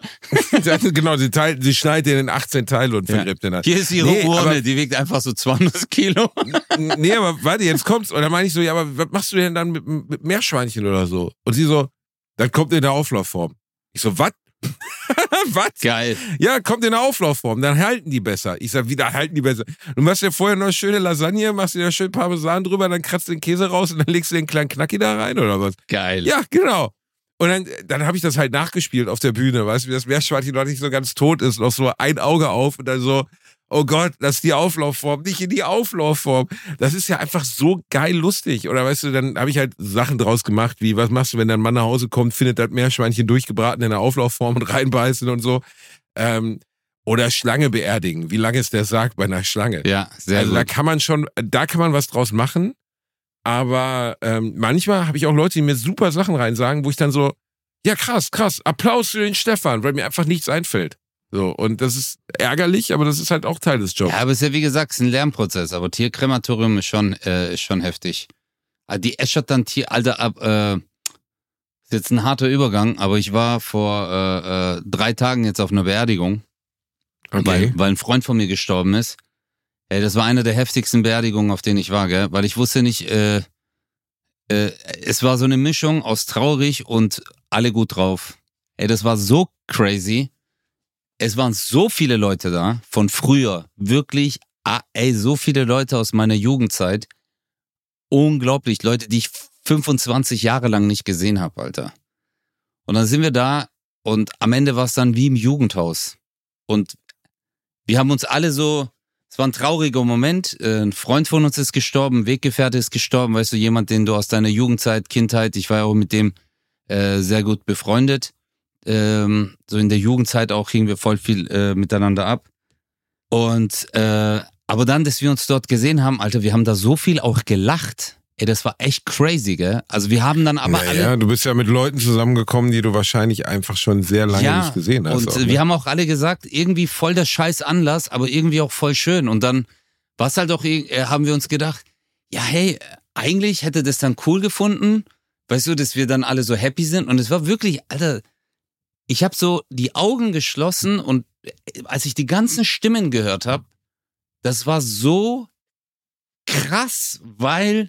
Genau, sie, teilt, sie schneidet den in achtzehn Teile und vergräbt ja. den dann. Hier ist ihre nee, Urne, aber, die wiegt einfach so zweihundert Kilo. Nee, aber warte, jetzt kommt's. Und dann meine ich so, ja, aber was machst du denn dann mit, mit Meerschweinchen oder so? Und sie so, das kommt in der Auflaufform. Ich so, was? Was? Geil. Ja, kommt in der Auflaufform, dann halten die besser. Ich sag, wie, dann halten die besser? Du machst ja vorher noch schöne Lasagne, machst dir da schön Parmesan drüber, dann kratzt den Käse raus und dann legst du den kleinen Knacki da rein oder was? Geil. Ja, genau. Und dann, dann habe ich das halt nachgespielt auf der Bühne, weißt du, wie das Meerschweinchen noch nicht so ganz tot ist, noch so ein Auge auf und dann so, oh Gott, das ist die Auflaufform, nicht in die Auflaufform. Das ist ja einfach so geil lustig. Oder weißt du, dann habe ich halt Sachen draus gemacht, wie, was machst du, wenn dein Mann nach Hause kommt, findet das Meerschweinchen durchgebraten in der Auflaufform und reinbeißen und so. Ähm, oder Schlange beerdigen. Wie lange ist der Sarg bei einer Schlange? Ja, sehr also gut. da kann man schon, da kann man was draus machen. Aber ähm, manchmal habe ich auch Leute, die mir super Sachen reinsagen, wo ich dann so, ja krass, krass, Applaus für den Stefan, weil mir einfach nichts einfällt. So, und das ist ärgerlich, aber das ist halt auch Teil des Jobs. Ja, aber es ist ja wie gesagt, es ist ein Lernprozess, aber Tierkrematorium ist schon, äh, ist schon heftig. Die äschert dann Tier, Alter, ab, äh, ist jetzt ein harter Übergang, aber ich war vor äh, äh, drei Tagen jetzt auf einer Beerdigung Okay. weil, weil ein Freund von mir gestorben ist. Ey, das war eine der heftigsten Beerdigungen, auf denen ich war, gell? Weil ich wusste nicht, äh, äh, es war so eine Mischung aus traurig und alle gut drauf. Ey, das war so crazy. Es waren so viele Leute da, von früher. Wirklich, ah, ey, so viele Leute aus meiner Jugendzeit. Unglaublich, Leute, die ich fünfundzwanzig Jahre lang nicht gesehen habe, Alter. Und dann sind wir da und am Ende war es dann wie im Jugendhaus. Und wir haben uns alle so, es war ein trauriger Moment, ein Freund von uns ist gestorben, ein Weggefährte ist gestorben, weißt du, jemand, den du aus deiner Jugendzeit, Kindheit, ich war ja auch mit dem äh, sehr gut befreundet. Ähm, so in der Jugendzeit auch hingen wir voll viel äh, miteinander ab. Und, äh, aber dann, dass wir uns dort gesehen haben, Alter, wir haben da so viel auch gelacht. Ey, das war echt crazy, gell? Also wir haben dann aber naja, alle... du bist ja mit Leuten zusammengekommen, die du wahrscheinlich einfach schon sehr lange ja, nicht gesehen hast. Und auch, ne? wir haben auch alle gesagt, irgendwie voll der scheiß Anlass, aber irgendwie auch voll schön. Und dann was halt auch, äh, haben wir uns gedacht, ja hey, eigentlich hätte das dann cool gefunden, weißt du, dass wir dann alle so happy sind. Und es war wirklich, Alter, ich habe so die Augen geschlossen und als ich die ganzen Stimmen gehört habe, das war so krass, weil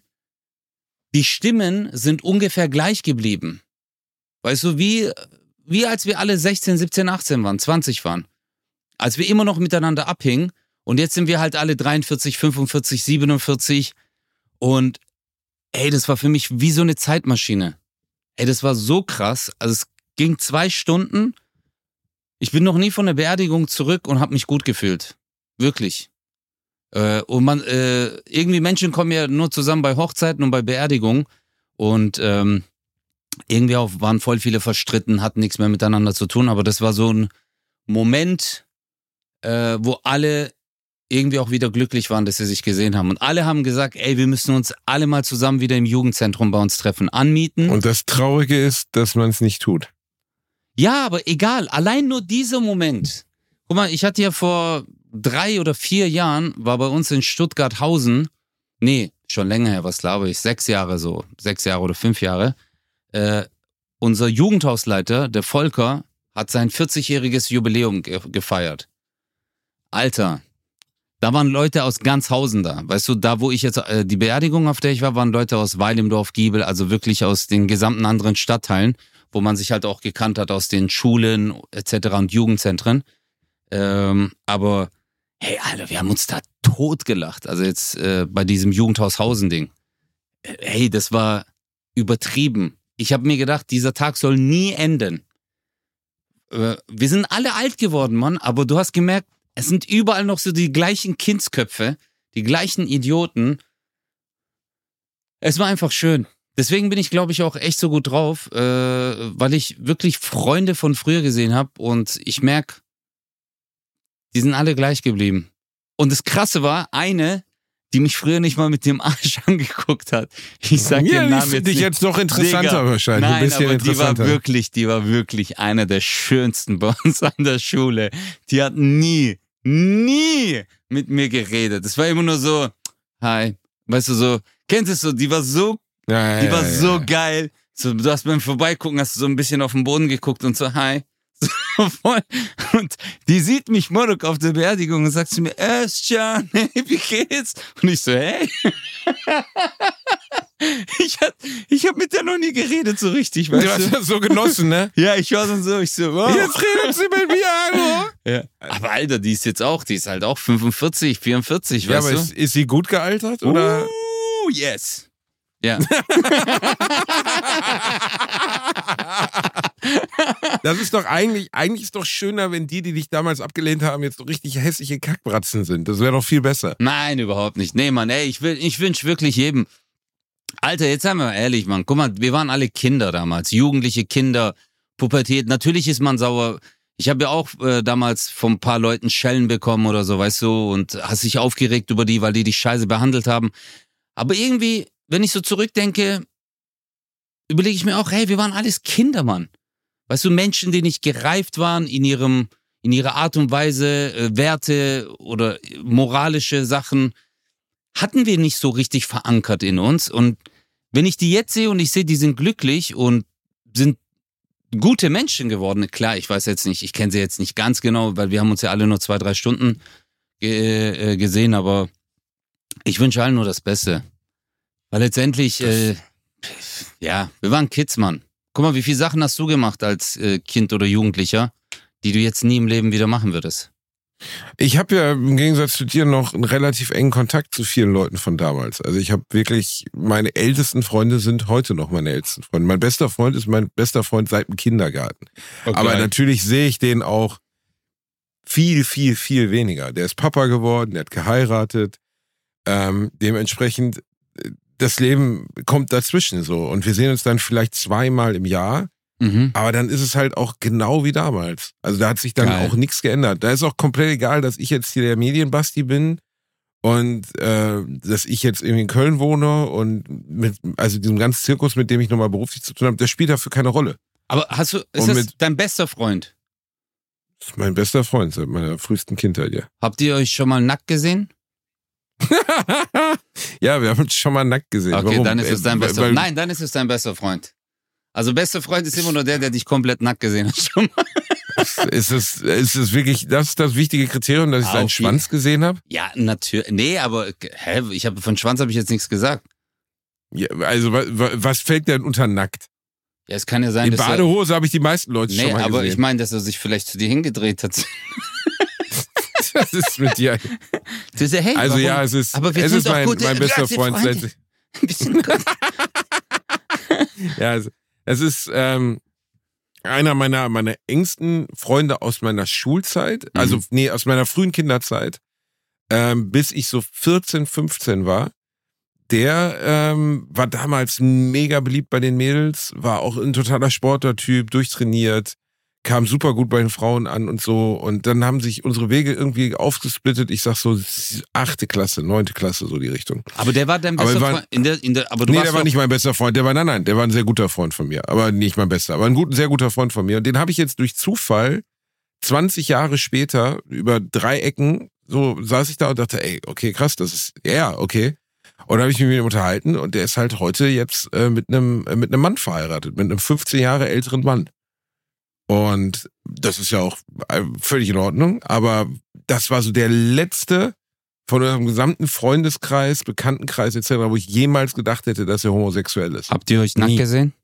die Stimmen sind ungefähr gleich geblieben. Weißt du, wie, wie als wir alle sechzehn, siebzehn, achtzehn waren, zwanzig waren. Als wir immer noch miteinander abhingen und jetzt sind wir halt alle dreiundvierzig, fünfundvierzig, siebenundvierzig und ey, das war für mich wie so eine Zeitmaschine. Ey, das war so krass. Also es ging zwei Stunden. Ich bin noch nie von der Beerdigung zurück und habe mich gut gefühlt. Wirklich. Äh, und man, äh, irgendwie Menschen kommen ja nur zusammen bei Hochzeiten und bei Beerdigungen und ähm, irgendwie auch waren voll viele verstritten, hatten nichts mehr miteinander zu tun, aber das war so ein Moment, äh, wo alle irgendwie auch wieder glücklich waren, dass sie sich gesehen haben. Und alle haben gesagt, ey, wir müssen uns alle mal zusammen wieder im Jugendzentrum bei uns treffen, anmieten. Und das Traurige ist, dass man es nicht tut. Ja, aber egal, allein nur dieser Moment. Guck mal, ich hatte ja vor drei oder vier Jahren, war bei uns in Stuttgart-Hausen, nee, schon länger her, was glaube ich, sechs Jahre so, sechs Jahre oder fünf Jahre, äh, unser Jugendhausleiter, der Volker, hat sein vierzigjähriges Jubiläum ge- gefeiert. Alter, da waren Leute aus ganz Hausen da. Weißt du, da wo ich jetzt, äh, die Beerdigung, auf der ich war, waren Leute aus Weil im Dorf, Giebel, also wirklich aus den gesamten anderen Stadtteilen, wo man sich halt auch gekannt hat aus den Schulen et cetera und Jugendzentren. Ähm, aber hey, Alter, wir haben uns da totgelacht. Also jetzt äh, bei diesem Jugendhaus Hausen-Ding. Äh, hey, das war übertrieben. Ich habe mir gedacht, dieser Tag soll nie enden. Äh, wir sind alle alt geworden, Mann, aber du hast gemerkt, es sind überall noch so die gleichen Kindsköpfe, die gleichen Idioten. Es war einfach schön. Deswegen bin ich, glaube ich, auch echt so gut drauf, äh, weil ich wirklich Freunde von früher gesehen habe und ich merke, die sind alle gleich geblieben. Und das Krasse war, eine, die mich früher nicht mal mit dem Arsch angeguckt hat. Ich sag Ja, den Namen die jetzt finde ich nicht. jetzt noch interessanter Digga, wahrscheinlich. Nein, ein bisschen aber die war interessanter. wirklich, die war wirklich eine der schönsten bei uns an der Schule. Die hat nie, nie mit mir geredet. Das war immer nur so, hi, weißt du so, kennst du es so, die war so, ja, die ja, war ja, so ja. geil. So, du hast beim Vorbeigucken, hast du so ein bisschen auf den Boden geguckt und so, hi. So, voll. Und die sieht mich Morok auf der Beerdigung und sagt zu mir, Özcan, hey, wie geht's? Und ich so, hey. Ich hab, ich hab mit der noch nie geredet so richtig, weißt Du hast du? das so genossen, ne? Ja, ich war dann so, ich so, wow. Jetzt redet sie mit mir, hallo. Ja. Aber Alter, die ist jetzt auch, die ist halt auch fünfundvierzig, vierundvierzig, Ja, weißt aber du? ist, ist sie gut gealtert, oder? Uh, yes. Ja. Das ist doch eigentlich, eigentlich ist doch schöner, wenn die, die dich damals abgelehnt haben, jetzt so richtig hässliche Kackbratzen sind. Das wäre doch viel besser. Nein, überhaupt nicht. Nee, Mann, ey, ich will, ich wünsch wirklich jedem. Alter, jetzt seien wir mal ehrlich, Mann. Guck mal, wir waren alle Kinder damals. Jugendliche Kinder, Pubertät. Natürlich ist man sauer. Ich habe ja auch äh, damals von ein paar Leuten Schellen bekommen oder so, weißt du, und hast dich aufgeregt über die, weil die dich scheiße behandelt haben. Aber irgendwie, wenn ich so zurückdenke, überlege ich mir auch, hey, wir waren alles Kinder, Mann. Weißt du, Menschen, die nicht gereift waren in ihrem, in ihrer Art und Weise, äh, Werte oder moralische Sachen, hatten wir nicht so richtig verankert in uns. Und wenn ich die jetzt sehe und ich sehe, die sind glücklich und sind gute Menschen geworden. Klar, ich weiß jetzt nicht, ich kenne sie jetzt nicht ganz genau, weil wir haben uns ja alle nur zwei, drei Stunden ge- äh, gesehen, aber ich wünsche allen nur das Beste. Weil letztendlich, äh, ja, wir waren Kids, Mann. Guck mal, wie viele Sachen hast du gemacht als äh, Kind oder Jugendlicher, die du jetzt nie im Leben wieder machen würdest? Ich habe ja im Gegensatz zu dir noch einen relativ engen Kontakt zu vielen Leuten von damals. Also ich habe wirklich, meine ältesten Freunde sind heute noch meine ältesten Freunde. Mein bester Freund ist mein bester Freund seit dem Kindergarten. Okay. Aber natürlich sehe ich den auch viel, viel, viel weniger. Der ist Papa geworden, der hat geheiratet. Ähm, dementsprechend, das Leben kommt dazwischen so. Und wir sehen uns dann vielleicht zweimal im Jahr. Mhm. Aber dann ist es halt auch genau wie damals. Also da hat sich dann Geil. auch nichts geändert. Da ist auch komplett egal, dass ich jetzt hier der Medienbasti bin und äh, dass ich jetzt irgendwie in Köln wohne und mit, also diesem ganzen Zirkus, mit dem ich nochmal beruflich zu tun habe, der spielt dafür keine Rolle. Aber hast du, ist und das mit, dein bester Freund? Das ist mein bester Freund seit meiner frühesten Kindheit, ja. Habt ihr euch schon mal nackt gesehen? Ja, wir haben uns schon mal nackt gesehen. Okay, Warum? dann ist es dein weil, bester weil, Nein, dann ist es dein bester Freund. Also bester Freund ist immer nur der, der dich komplett nackt gesehen hat schon mal. Ist es, ist es wirklich das, das wichtige Kriterium, dass ich seinen Schwanz gesehen habe? Ja, natürlich. Nee, aber hä, ich hab, von Schwanz habe ich jetzt nichts gesagt. Ja, also was, was fällt denn unter nackt? Ja, es kann ja sein, In dass Badehose habe ich die meisten Leute nee, schon mal gesehen. Nee, aber ich meine, dass er sich vielleicht zu dir hingedreht hat. Das ist mit dir. Du sagst, hey, also warum? ja, es ist, aber wir es sind ist doch mein, gute, mein bester Freund. Freunde. Wir sind gut. Ja, es, es ist ähm, einer meiner, meiner engsten Freunde aus meiner Schulzeit, mhm. also nee, aus meiner frühen Kinderzeit, ähm, bis ich so vierzehn, fünfzehn war. Der ähm, war damals mega beliebt bei den Mädels, war auch ein totaler Sportlertyp, durchtrainiert, kam super gut bei den Frauen an und so. Und dann haben sich unsere Wege irgendwie aufgesplittet. Ich sag so achte Klasse, neunte Klasse, so die Richtung. Aber der war dein bester war, Freund? In der, in der, aber du nee, warst der war doch... nicht mein bester Freund. Der war, nein, nein, der war ein sehr guter Freund von mir. Aber nicht mein bester, aber ein gut, sehr guter Freund von mir. Und den habe ich jetzt durch Zufall zwanzig Jahre später über drei Ecken, so saß ich da und dachte, ey, okay, krass, das ist, ja, okay. Und da habe ich mich mit ihm unterhalten und der ist halt heute jetzt äh, mit einem äh, mit einem Mann verheiratet, mit einem fünfzehn Jahre älteren Mann. Und das ist ja auch äh, völlig in Ordnung, aber das war so der letzte von unserem gesamten Freundeskreis, Bekanntenkreis et cetera, wo ich jemals gedacht hätte, dass er homosexuell ist. Habt ihr euch nackt gesehen?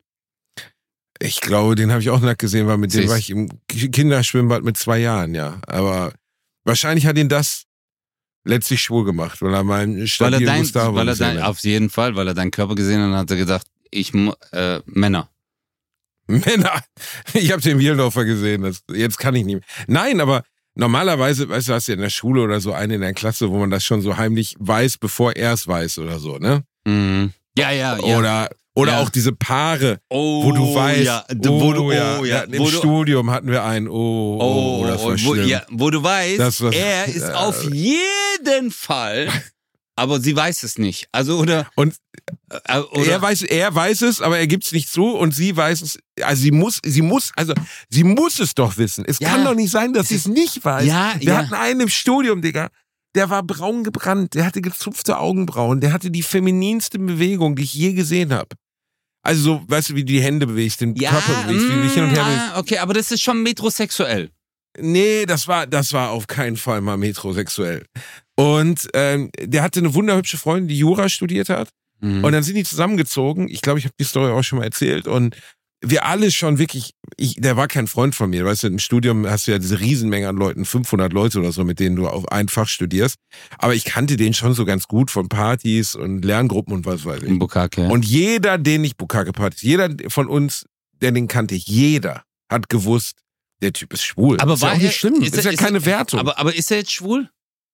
Ich glaube, den habe ich auch nackt gesehen, weil mit Siehst. dem war ich im Kinderschwimmbad mit zwei Jahren, ja. Aber wahrscheinlich hat ihn das letztlich schwul gemacht, weil er mein stabilen weil er dein, Gustavo weil er dein, auf jeden Fall, weil er deinen Körper gesehen hat und hat er gedacht, ich, äh, Männer. Männer. Ich habe den Wieldorfer gesehen, das, jetzt kann ich nicht mehr. Nein, aber normalerweise, weißt du, hast du in der Schule oder so einen in der Klasse, wo man das schon so heimlich weiß, bevor er es weiß oder so, ne? Mhm. Ja, ja, ja. Oder Oder ja. auch diese Paare, oh, wo du weißt, ja. wo du, oh, ja. ja. Im wo Studium du, hatten wir einen, oh, oh, oh das war wo, schlimm. Ja, wo du weißt, das, was, er ist äh, auf jeden Fall, aber sie weiß es nicht. Also, oder... Und äh, oder, er weiß, er weiß es, aber er gibt es nicht zu und sie weiß es, also sie muss, sie muss, also sie muss es doch wissen. Es ja. kann doch nicht sein, dass sie es nicht weiß. Ja, wir ja. hatten einen im Studium, Digga. Der war braun gebrannt, der hatte gezupfte Augenbrauen, der hatte die femininste Bewegung, die ich je gesehen habe. Also so, weißt du, wie du die Hände bewegst, den ja, Körper bewegst, wie du dich hin und her bewegst. Ah, okay, aber das ist schon metrosexuell. Nee, das war, das war auf keinen Fall mal metrosexuell. Und ähm, der hatte eine wunderhübsche Freundin, die Jura studiert hat. Mhm. Und dann sind die zusammengezogen. Ich glaube, ich habe die Story auch schon mal erzählt. Und wir alle schon wirklich, ich, der war kein Freund von mir. Weißt du, im Studium hast du ja diese Riesenmenge an Leuten, fünfhundert Leute oder so, mit denen du auf ein Fach studierst. Aber ich kannte den schon so ganz gut von Partys und Lerngruppen und was weiß ich. In Bukake. Und jeder, den ich Bukake-Partys, jeder von uns, der den kannte, jeder hat gewusst, der Typ ist schwul. Aber ist war ja auch nicht er, schlimm. Ist, ist ja ist keine er, Wertung. Aber, aber ist er jetzt schwul?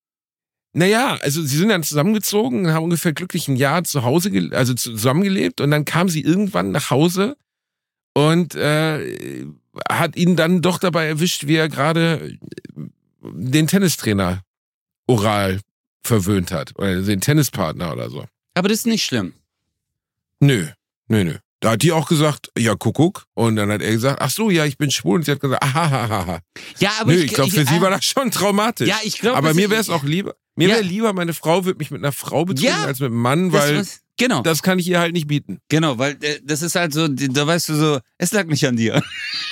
Naja, also sie sind dann zusammengezogen, haben ungefähr glücklich ein Jahr zu Hause, also zusammengelebt und dann kam sie irgendwann nach Hause und äh, hat ihn dann doch dabei erwischt, wie er gerade den Tennistrainer oral verwöhnt hat oder den Tennispartner oder so. Aber das ist nicht schlimm. Nö, nö, nö. Da hat die auch gesagt, ja, Kuckuck. Und dann hat er gesagt, ach so, ja, ich bin schwul. Und sie hat gesagt, aha, aha, aha. Ja, aber Nö, ich, ich glaube, für ich, sie äh, war das schon traumatisch. Ja, ich glaube. Aber mir wäre es auch lieber, mir ja. wäre lieber, meine Frau würde mich mit einer Frau betrügen ja, als mit einem Mann, weil was, Genau. Das kann ich ihr halt nicht bieten. Genau, weil äh, das ist halt so, da weißt du so, es lag nicht an dir.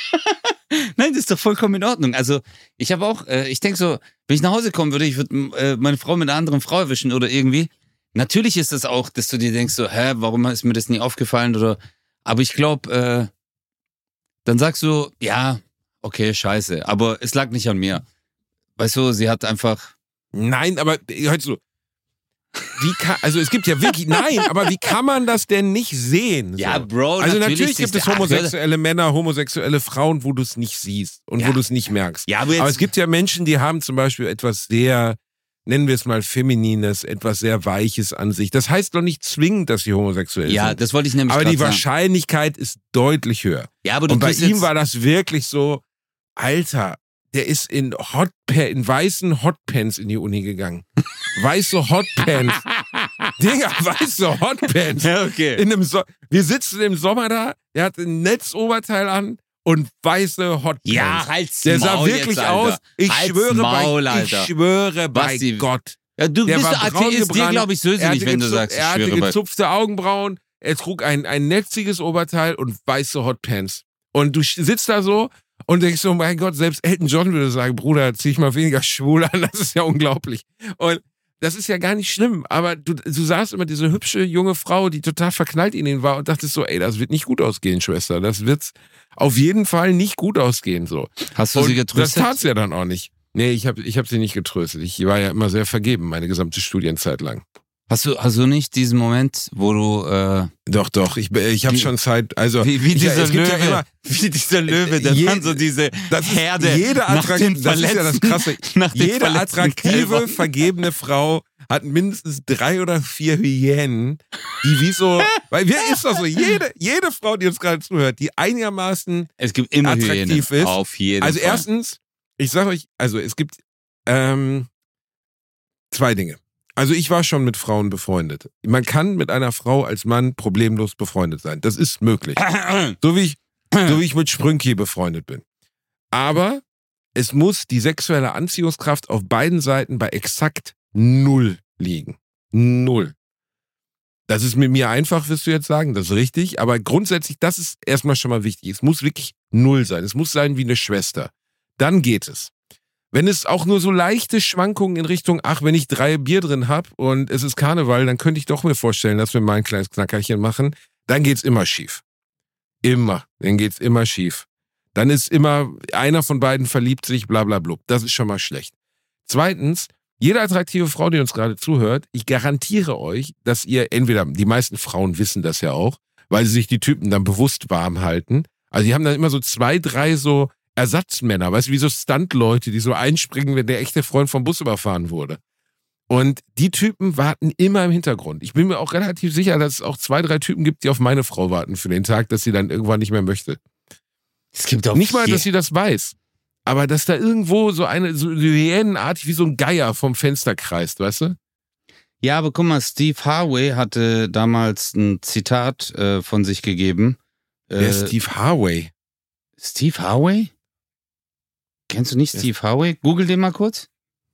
Nein, das ist doch vollkommen in Ordnung. Also ich habe auch, äh, ich denke so, wenn ich nach Hause kommen würde, ich würde äh, meine Frau mit einer anderen Frau erwischen oder irgendwie. Natürlich ist das auch, dass du dir denkst so, hä, warum ist mir das nie aufgefallen oder, aber ich glaube, äh, dann sagst du, ja, okay, scheiße, aber es lag nicht an mir. Weißt du, sie hat einfach... Nein, aber hörst du, wie kann, also es gibt ja wirklich, nein, aber wie kann man das denn nicht sehen? So? Ja, Bro, also natürlich, natürlich gibt es homosexuelle Männer, homosexuelle Frauen, wo du es nicht siehst und ja. wo du es nicht merkst. Ja, aber, jetzt, aber es gibt ja Menschen, die haben zum Beispiel etwas sehr, nennen wir es mal Feminines, etwas sehr Weiches an sich. Das heißt doch nicht zwingend, dass sie homosexuell ja, sind. das wollte ich nämlich Aber die sagen. Wahrscheinlichkeit ist deutlich höher. Ja, aber du und bei tust ihm jetzt, war das wirklich so, Alter, der ist in Hot in weißen Hotpants in die Uni gegangen. Weiße Hotpants. Digga, weiße Hotpants. Ja, okay. In einem so Wir sitzen im Sommer da, der hat ein Netzoberteil an und weiße Hotpants. Ja, halt's Der sah Maul wirklich jetzt, aus, ich halt's schwöre Maul, bei, Alter. ich schwöre bei Basti, Gott. Ja, du Der bist war braun Atheist, dir gebrannt. glaube ich Er söselig, hatte wenn du gezu- sagst, ich Er hatte schwöre bei... gezupfte Augenbrauen, er trug ein, ein netziges Oberteil und weiße Hotpants. Und du sch- sitzt da so und denkst so, mein Gott, selbst Elton John würde sagen, Bruder, zieh ich mal weniger schwul an, das ist ja unglaublich. Und das ist ja gar nicht schlimm, aber du, du sahst immer diese hübsche junge Frau, die total verknallt in ihn war und dachtest so, ey, das wird nicht gut ausgehen, Schwester, das wird auf jeden Fall nicht gut ausgehen, so. Hast du und sie getröstet? Das tat's ja dann auch nicht. Nee, ich habe ich hab sie nicht getröstet. Ich war ja immer sehr vergeben, meine gesamte Studienzeit lang. Hast du, hast du nicht diesen Moment, wo du... Äh, Doch, doch, ich, ich habe schon Zeit, also... wie, wie ich, dieser es gibt Löwe, ja immer, wie dieser Löwe, der je- dann so diese das ist Herde jede nach den Attrakt- das ist ja das verletzten- Krasse. nach den Jede verletzten attraktive, Kälbern. vergebene Frau hat mindestens drei oder vier Hyänen, die wie so... Weil wer ist das so? Jede, jede Frau, die uns gerade zuhört, die einigermaßen... Es gibt immer attraktiv Hyänen. ist. Auf jeden Also Fall. erstens, ich sage euch, also es gibt ähm, zwei Dinge. Also ich war schon mit Frauen befreundet. Man kann mit einer Frau als Mann problemlos befreundet sein. Das ist möglich. So wie ich, so wie ich mit Sprünki befreundet bin. Aber es muss die sexuelle Anziehungskraft auf beiden Seiten bei exakt null liegen. Null. Das ist mit mir einfach, wirst du jetzt sagen, das ist richtig. Aber grundsätzlich, das ist erstmal schon mal wichtig. Es muss wirklich null sein. Es muss sein wie eine Schwester. Dann geht es. Wenn es auch nur so leichte Schwankungen in Richtung, ach, wenn ich drei Bier drin hab und es ist Karneval, dann könnte ich doch mir vorstellen, dass wir mal ein kleines Knackerchen machen, dann geht's immer schief. Immer. Dann geht's immer schief. Dann ist immer, einer von beiden verliebt sich, bla bla blub. Das ist schon mal schlecht. Zweitens, jede attraktive Frau, die uns gerade zuhört, ich garantiere euch, dass ihr entweder, die meisten Frauen wissen das ja auch, weil sie sich die Typen dann bewusst warm halten. Also die haben dann immer so zwei, drei so Ersatzmänner, weißt du, wie so Stuntleute, die so einspringen, wenn der echte Freund vom Bus überfahren wurde. Und die Typen warten immer im Hintergrund. Ich bin mir auch relativ sicher, dass es auch zwei, drei Typen gibt, die auf meine Frau warten für den Tag, dass sie dann irgendwann nicht mehr möchte. Es gibt auch Nicht mal, je- dass sie das weiß, aber dass da irgendwo so eine, so hyänenartig wie so ein Geier vom Fenster kreist, weißt du? Ja, aber guck mal, Steve Harvey hatte damals ein Zitat äh, von sich gegeben. Äh, Der Steve Harvey. Steve Harvey? Kennst du nicht Ja. Steve Harvey? Google den mal kurz.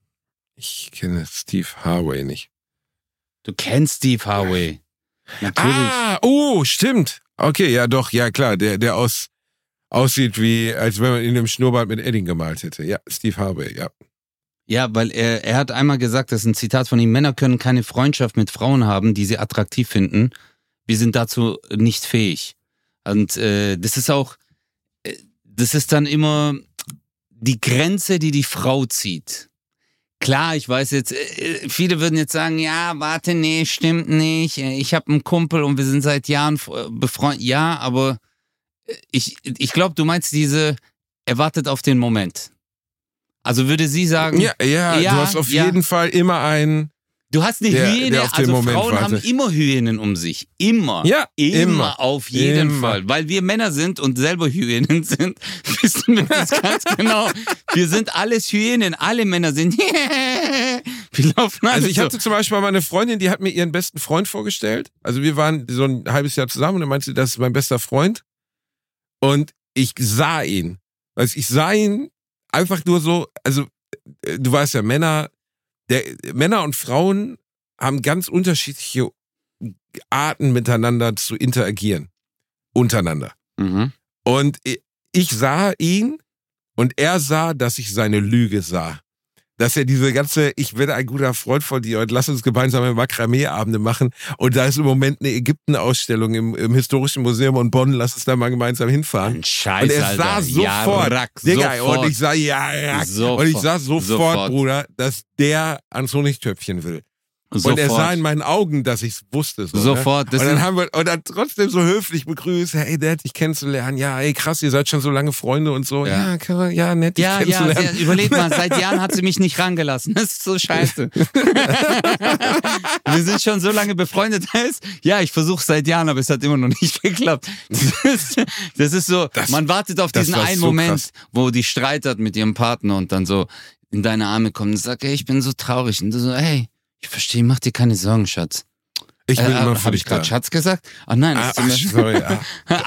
Ich kenne Steve Harvey nicht. Du kennst Steve Harvey. Natürlich. Ah, oh, stimmt. Okay, ja doch, ja klar, der, der aus, aussieht wie, als wenn man ihn im Schnurrbart mit Edding gemalt hätte. Ja, Steve Harvey, ja. Ja, weil er, er hat einmal gesagt, das ist ein Zitat von ihm, Männer können keine Freundschaft mit Frauen haben, die sie attraktiv finden. Wir sind dazu nicht fähig. Und äh, das ist auch, äh, das ist dann immer die Grenze, die die Frau zieht. Klar, ich weiß jetzt, äh, viele würden jetzt sagen, ja, warte, nee, stimmt nicht. Ich habe einen Kumpel und wir sind seit Jahren äh, befreundet. Ja, aber äh, ich, ich glaube, du meinst diese, er wartet auf den Moment. Also würde sie sagen, Ja, ja, Ja, du hast auf ja. jeden Fall immer einen. du hast eine Der- Hyäne, der auf den also Moment Frauen haben wartet. immer Hyänen um sich. Immer. Ja, Immer, immer. auf jeden Immer. Fall. Weil wir Männer sind und selber Hyänen sind, wissen wir das ganz genau. Wir sind alles Hyänen. Alle Männer sind wir laufen alle Also ich so. hatte zum Beispiel mal eine Freundin, die hat mir ihren besten Freund vorgestellt. Also wir waren so ein halbes Jahr zusammen und dann meinte sie, das ist mein bester Freund. Und ich sah ihn. Also ich sah ihn einfach nur so, also äh, du weißt ja, Männer, der, Männer und Frauen haben ganz unterschiedliche Arten miteinander zu interagieren. Untereinander. Mhm. Und ich sah ihn und er sah, dass ich seine Lüge sah. Dass er diese ganze, ich werde ein guter Freund von dir und lass uns gemeinsame Makramee-Abende machen. Und da ist im Moment eine Ägypten-Ausstellung im, im Historischen Museum in Bonn, lass uns da mal gemeinsam hinfahren. Ein Scheiß, und er Alter. sah sofort, ja, Rack, Digga, sofort. und ich sah, ja, ja, Sofort. und ich sah sofort, Sofort. Bruder, dass der ans Honigtöpfchen will. Sofort. Und er sah in meinen Augen, dass ich es wusste. So, Sofort. Ne? Das Und dann ist- haben wir und dann trotzdem so höflich begrüßt, hey Dad, dich kennenzulernen. Ja, ey krass, ihr seid schon so lange Freunde und so. Ja. Ja, kann man- ja nett, dich Ja, ja, kennenzulernen. sehr, überleg mal, seit Jahren hat sie mich nicht rangelassen. Das ist so scheiße. Wir sind schon so lange befreundet. Heißt, ja, ich versuche seit Jahren, aber es hat immer noch nicht geklappt. Das ist, das ist so, Das- man wartet auf das diesen war einen so Moment, krass. wo die Streit hat mit ihrem Partner und dann so in deine Arme kommt und sagt, hey, ich bin so traurig. Und du so, hey, ich verstehe, mach dir keine Sorgen, Schatz. Ich bin Äh, immer für Habe dich ich gerade da. Schatz gesagt? Ach nein, Ah, das ist ach, sorry. Ah.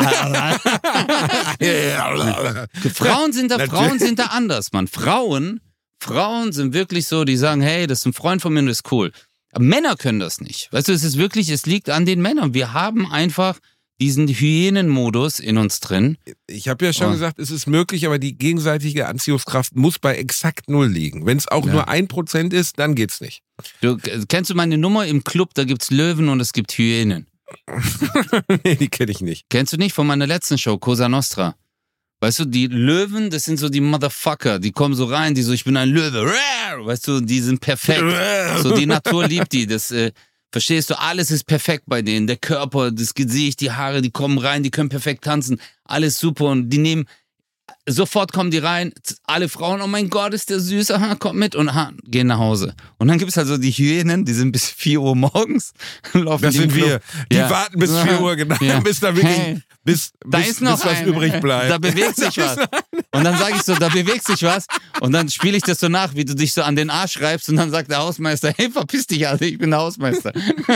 Frauen sind da, Natürlich. Frauen sind da anders, Mann. Frauen, Frauen sind wirklich so, die sagen, hey, das ist ein Freund von mir und das ist cool. Aber Männer können das nicht. Weißt du, es ist wirklich, es liegt an den Männern. Wir haben einfach diesen Hyänenmodus in uns drin. Ich habe ja schon Oh. gesagt, es ist möglich, aber die gegenseitige Anziehungskraft muss bei exakt null liegen. Wenn es auch Ja. nur ein Prozent ist, dann geht's nicht. Du, kennst du meine Nummer im Club? Da gibt's Löwen und es gibt Hyänen. Nee, die kenne ich nicht. Kennst du nicht von meiner letzten Show, Cosa Nostra? Weißt du, die Löwen, das sind so die Motherfucker, die kommen so rein, die so, ich bin ein Löwe, weißt du, die sind perfekt. So, die Natur liebt die, das, äh, verstehst du, alles ist perfekt bei denen, der Körper, das Gesicht, die Haare, die kommen rein, die können perfekt tanzen, alles super und die nehmen, sofort kommen die rein, alle Frauen, oh mein Gott, ist der süß, aha, komm mit und aha, gehen nach Hause. Und dann gibt's also die Hyänen, die sind bis vier Uhr morgens, laufen Das die im sind Club. wir. Die Ja. warten bis vier Uhr, genau, Ja. bis da wirklich, Hey. bis, Da bis, ist noch bis was eine. übrig bleibt. Da bewegt sich was. Und dann sage ich so, da bewegt sich was. Und dann spiele ich das so nach, wie du dich so an den Arsch schreibst. Und dann sagt der Hausmeister, hey, verpiss dich, Alter, ich bin der Hausmeister.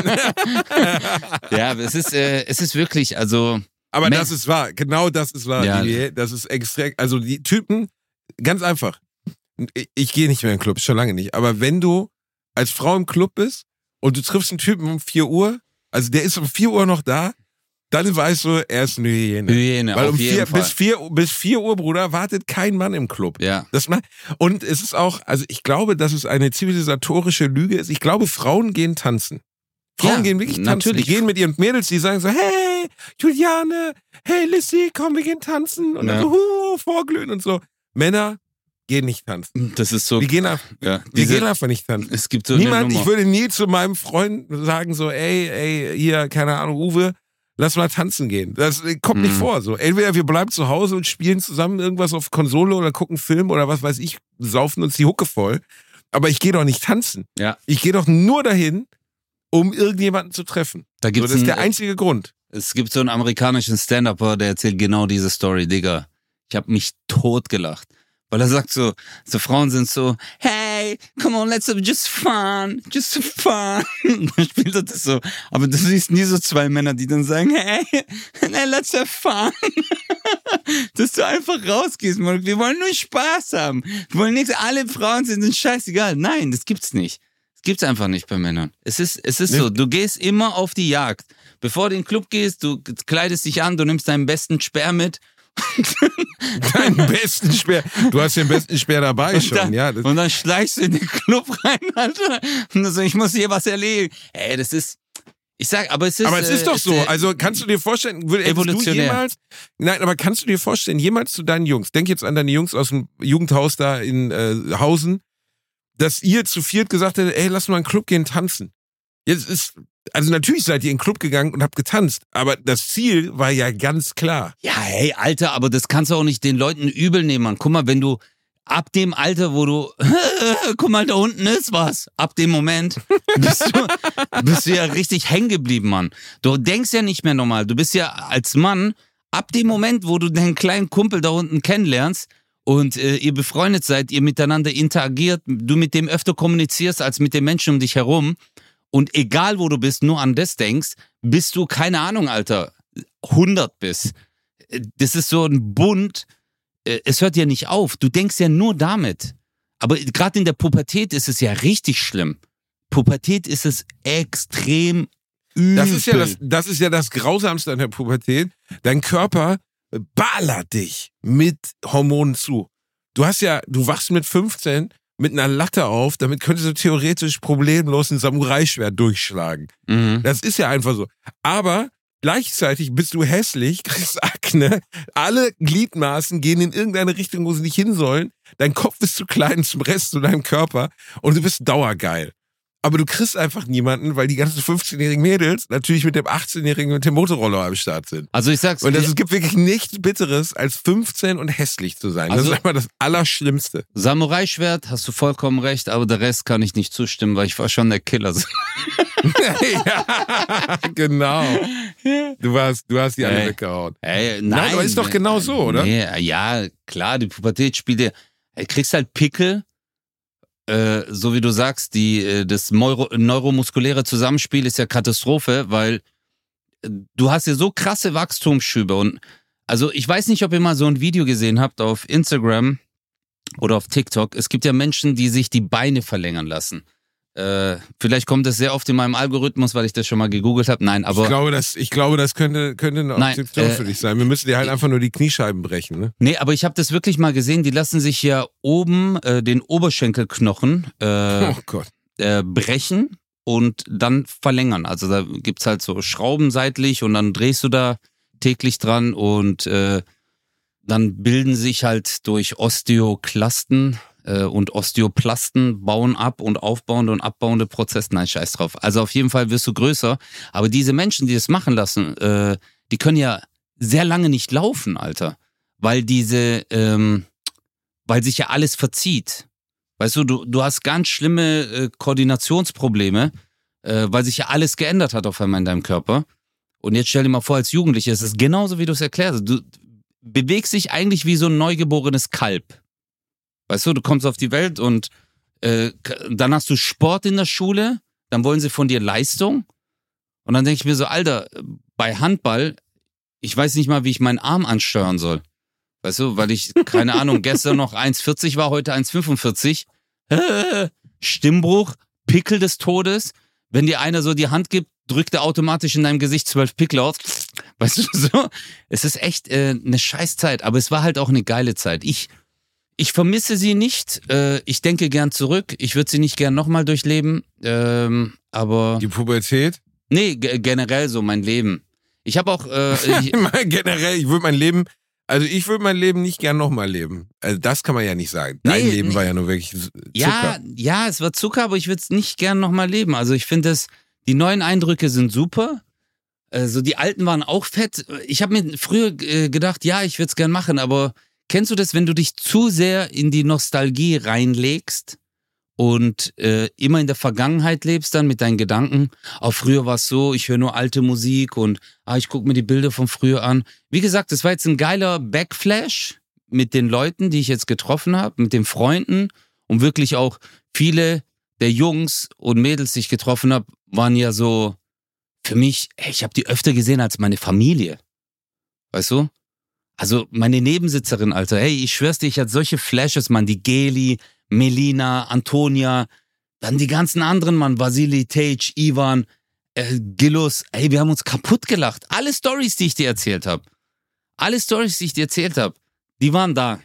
Ja, aber es ist, äh, es ist wirklich, also, Aber Men- das ist wahr, genau das ist wahr. Ja. Die, das ist extrem, also die Typen, ganz einfach. Ich, ich gehe nicht mehr in den Club, schon lange nicht. Aber wenn du als Frau im Club bist und du triffst einen Typen um vier Uhr, also der ist um vier Uhr noch da, dann weißt du, er ist eine Hyäne. Hyäne, Weil auf um jeden vier, Fall. bis vier, bis vier Uhr, Bruder, wartet kein Mann im Club. Ja. Das mal, und es ist auch, also ich glaube, dass es eine zivilisatorische Lüge ist. Ich glaube, Frauen gehen tanzen. Frauen Ja, gehen wirklich tanzen. natürlich. Die gehen mit ihren Mädels, die sagen so, hey, Juliane, hey, Lissy, komm, wir gehen tanzen. Und Ja. dann so, huh, vorglühen und so. Männer gehen nicht tanzen. Das ist so, Wir gehen, einfach- ja, wir diese, gehen einfach nicht tanzen. es gibt so Niemand, eine ich Nummer. würde nie zu meinem Freund sagen so, ey, ey, hier, keine Ahnung, Uwe, lass mal tanzen gehen. Das äh, kommt nicht Mhm. vor. So, entweder wir bleiben zu Hause und spielen zusammen irgendwas auf Konsole oder gucken Film oder was weiß ich, saufen uns die Hucke voll. Aber ich gehe doch nicht tanzen. Ja. Ich gehe doch nur dahin, um irgendjemanden zu treffen. Da So, gibt's das ist der ein, einzige Grund. es gibt so einen amerikanischen Stand-Upper, der erzählt genau diese Story, Digga. Ich habe mich totgelacht. Weil er sagt so, so Frauen sind so, hey, come on, let's have just fun, just fun. Dann spielt er das so. Aber du siehst nie so zwei Männer, die dann sagen, hey, let's have fun. Dass du einfach rausgehst, Mann. Wir wollen nur Spaß haben. Wir wollen nichts, alle Frauen sind uns scheißegal. Nein, das gibt's nicht. Das gibt's einfach nicht bei Männern. Es ist, es ist Nee. so, du gehst immer auf die Jagd. Bevor du in den Club gehst, du kleidest dich an, du nimmst deinen besten Speer mit. Deinen besten Speer. Du hast den besten Speer dabei schon, dann, ja. Das, und dann schleichst du in den Club rein, Alter. Und dann so, ich muss hier was erledigen. Ey, das ist, ich sag, aber es ist... aber es ist äh, doch es, so. äh, Also kannst du dir vorstellen, würd- hättest du evolutionär. jemals, nein, aber kannst du dir vorstellen, jemals zu deinen Jungs, denk jetzt an deine Jungs aus dem Jugendhaus da in äh, Hausen, dass ihr zu viert gesagt hättet, ey, lass mal in den Club gehen, tanzen. Jetzt ist, also natürlich seid ihr in den Club gegangen und habt getanzt, aber das Ziel war ja ganz klar. Ja, hey, Alter, aber das kannst du auch nicht den Leuten übel nehmen, Mann. Guck mal, wenn du ab dem Alter, wo du, guck mal, da unten ist was, ab dem Moment bist du, bist du ja richtig hängen geblieben, Mann. Du denkst ja nicht mehr normal. Du bist ja als Mann, ab dem Moment, wo du deinen kleinen Kumpel da unten kennenlernst und äh, ihr befreundet seid, ihr miteinander interagiert, du mit dem öfter kommunizierst als mit den Menschen um dich herum und egal wo du bist, nur an das denkst, bist du, keine Ahnung, Alter, hundert bist. Das ist so ein Bund, es hört ja nicht auf. Du denkst ja nur damit. Aber gerade in der Pubertät ist es ja richtig schlimm. Pubertät ist es extrem übel. Das ist ja das, das ist ja das Grausamste an der Pubertät. Dein Körper ballert dich mit Hormonen zu. Du hast ja, du wachst mit fünfzehn mit einer Latte auf, damit könntest du theoretisch problemlos ein Samurai-Schwert durchschlagen. Mhm. Das ist ja einfach so. Aber gleichzeitig bist du hässlich, kriegst Akne, alle Gliedmaßen gehen in irgendeine Richtung, wo sie nicht hin sollen. Dein Kopf ist zu klein zum Rest zu deinem Körper und du bist dauergeil. Aber du kriegst einfach niemanden, weil die ganzen fünfzehnjährigen Mädels natürlich mit dem achtzehnjährigen mit dem Motorroller am Start sind. Also ich sag's. Und das, es gibt wirklich nichts Bitteres, als fünfzehn und hässlich zu sein. Also, das ist einfach das Allerschlimmste. Samurai-Schwert, hast du vollkommen recht, aber der Rest kann ich nicht zustimmen, weil ich war schon der Killer. Ja, genau. Du warst, du hast die alle Ey. weggehauen. Ey, nein, Nein, aber ist doch genau so, oder? Nee, ja, klar, die Pubertät spielt ja. Du kriegst halt Pickel, äh, so wie du sagst, die, äh, das Neuro, neuromuskuläre Zusammenspiel ist ja Katastrophe, weil äh, du hast ja so krasse Wachstumsschübe. Und also ich weiß nicht, ob ihr mal so ein Video gesehen habt auf Instagram oder auf TikTok. Es gibt ja Menschen, die sich die Beine verlängern lassen. Äh, vielleicht kommt das sehr oft in meinem Algorithmus, weil ich das schon mal gegoogelt habe. Nein, aber ich glaube, das, ich glaube, das könnte, könnte eine Nein, Option äh, für dich sein. Wir müssen dir halt einfach nur die Kniescheiben brechen, ne? nee, aber ich habe das wirklich mal gesehen. Die lassen sich ja oben äh, den Oberschenkelknochen äh, Oh Gott. äh, brechen und dann verlängern. Also da gibt's halt so Schrauben seitlich und dann drehst du da täglich dran und äh, dann bilden sich halt durch Osteoklasten äh, und Osteoplasten bauen ab und aufbauende und abbauende Prozesse. Nein, scheiß drauf. Also auf jeden Fall wirst du größer. Aber diese Menschen, die das machen lassen, äh, die können ja sehr lange nicht laufen, Alter. Weil diese, ähm, weil sich ja alles verzieht. Weißt du, du, du hast ganz schlimme äh, Koordinationsprobleme, äh, weil sich ja alles geändert hat auf einmal in deinem Körper. Und jetzt stell dir mal vor, als Jugendlicher, es ist genauso, wie du es erklärst. Du bewegst dich eigentlich wie so ein neugeborenes Kalb. Weißt du, du kommst auf die Welt und äh, dann hast du Sport in der Schule, dann wollen sie von dir Leistung. Und dann denke ich mir so, Alter, bei Handball, ich weiß nicht mal, wie ich meinen Arm ansteuern soll. Weißt du, weil ich, keine Ahnung, gestern noch eins vierzig war, heute eins fünfundvierzig. Äh, Stimmbruch, Pickel des Todes. Wenn dir einer so die Hand gibt, drückt er automatisch in deinem Gesicht zwölf Pickel aus. Weißt du, so. Es ist echt äh, eine Scheißzeit, aber es war halt auch eine geile Zeit. Ich, ich vermisse sie nicht. Äh, ich denke gern zurück. Ich würde sie nicht gern nochmal durchleben. Ähm, aber. Die Pubertät? Nee, g- generell so mein Leben. Ich habe auch. Äh, ich, Generell, ich würde mein Leben. Also ich würde mein Leben nicht gern nochmal leben. Also das kann man ja nicht sagen. Dein Nee, Leben nee. war ja nur wirklich Zucker. Ja, ja, es war Zucker, aber ich würde es nicht gern nochmal leben. Also ich finde es, die neuen Eindrücke sind super. Also die alten waren auch fett. Ich habe mir früher äh, gedacht, ja, ich würde es gern machen, aber kennst du das, wenn du dich zu sehr in die Nostalgie reinlegst und äh, immer in der Vergangenheit lebst dann mit deinen Gedanken? Auch früher war es so, ich höre nur alte Musik und ah, ich gucke mir die Bilder von früher an. Wie gesagt, das war jetzt ein geiler Backflash mit den Leuten, die ich jetzt getroffen habe, mit den Freunden und wirklich auch viele der Jungs und Mädels, die ich getroffen habe, waren ja so für mich, ey, ich habe die öfter gesehen als meine Familie. Weißt du? Also meine Nebensitzerin, Alter, hey, ich schwör's dir, ich hatte solche Flashes, Mann, die Geli, Melina, Antonia, dann die ganzen anderen, Mann, Vasili, Tage, Ivan, äh, Gilus, ey, wir haben uns kaputt gelacht. Alle Stories, die ich dir erzählt habe, alle Stories, die ich dir erzählt habe, die waren da.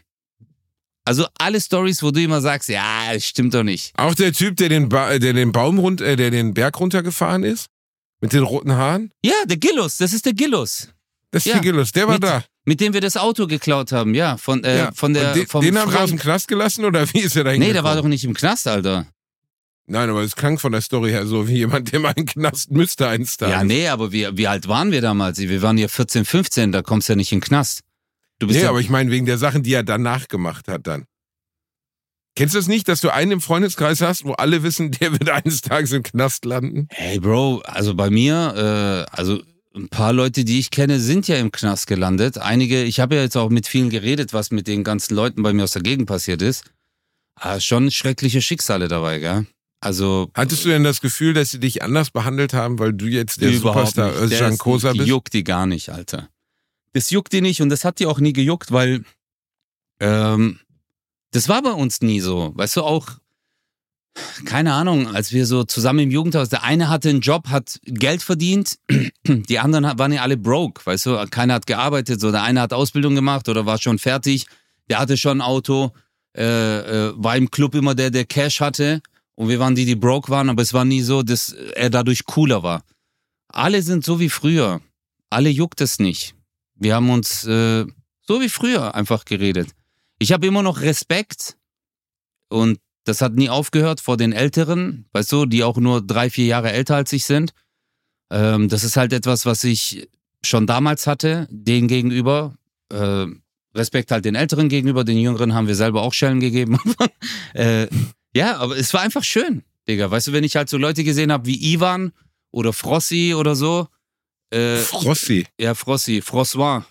Also alle Stories, wo du immer sagst, ja, das stimmt doch nicht. Auch der Typ, der den, ba der den Baum rund, äh, der den Berg runtergefahren ist? Mit den roten Haaren? Ja, der Gilus, das ist der Gilus. Das ist Ja. der Gilus, der war Mit, da. mit dem wir das Auto geklaut haben, ja, von, äh, Ja. von der, Und den, vom den haben sie Frank- aus dem Knast gelassen oder wie ist er da Nee, der hingekommen? war doch nicht im Knast, Alter. Nein, aber es klang von der Story her so wie jemand, der mal in den Knast müsste eines Tages. Ja, nee, aber wie, wie alt waren wir damals? Wir waren ja vierzehn, fünfzehn, da kommst du ja nicht in den Knast. Du bist Nee, ja, aber ich meine wegen der Sachen, die er danach gemacht hat dann. Kennst du das nicht, dass du einen im Freundeskreis hast, wo alle wissen, der wird eines Tages im Knast landen? hey Bro, also bei mir, äh, also ein paar Leute, die ich kenne, sind ja im Knast gelandet. Einige, ich habe ja jetzt auch mit vielen geredet, was mit den ganzen Leuten bei mir aus der Gegend passiert ist. Ah, schon schreckliche Schicksale dabei, gell? Also Hattest du denn das Gefühl, dass sie dich anders behandelt haben, weil du jetzt der überhaupt Superstar nicht. Der Özcan ist- Kosa die bist? juckt die gar nicht, Alter. Das juckt die nicht und das hat die auch nie gejuckt, weil ähm, das war bei uns nie so. Weißt du, auch Keine Ahnung, als wir so zusammen im Jugendhaus, der eine hatte einen Job, hat Geld verdient, die anderen waren ja alle broke, weißt du, keiner hat gearbeitet, so der eine hat Ausbildung gemacht oder war schon fertig, der hatte schon ein Auto, äh, äh, war im Club immer der, der Cash hatte und wir waren die, die broke waren, aber es war nie so, dass er dadurch cooler war. Alle sind so wie früher, alle juckt es nicht. Wir haben uns äh, so wie früher einfach geredet. Ich habe immer noch Respekt und das hat nie aufgehört vor den Älteren, weißt du, die auch nur drei, vier Jahre älter als ich sind. Ähm, das ist halt etwas, was ich schon damals hatte, denen gegenüber. Äh, Respekt halt den Älteren gegenüber, den Jüngeren haben wir selber auch Schellen gegeben. äh, ja, aber es war einfach schön, Digga. Weißt du, wenn ich halt so Leute gesehen habe wie Ivan oder Frossi oder so. Äh, Frossi? Ja, Frossi, François.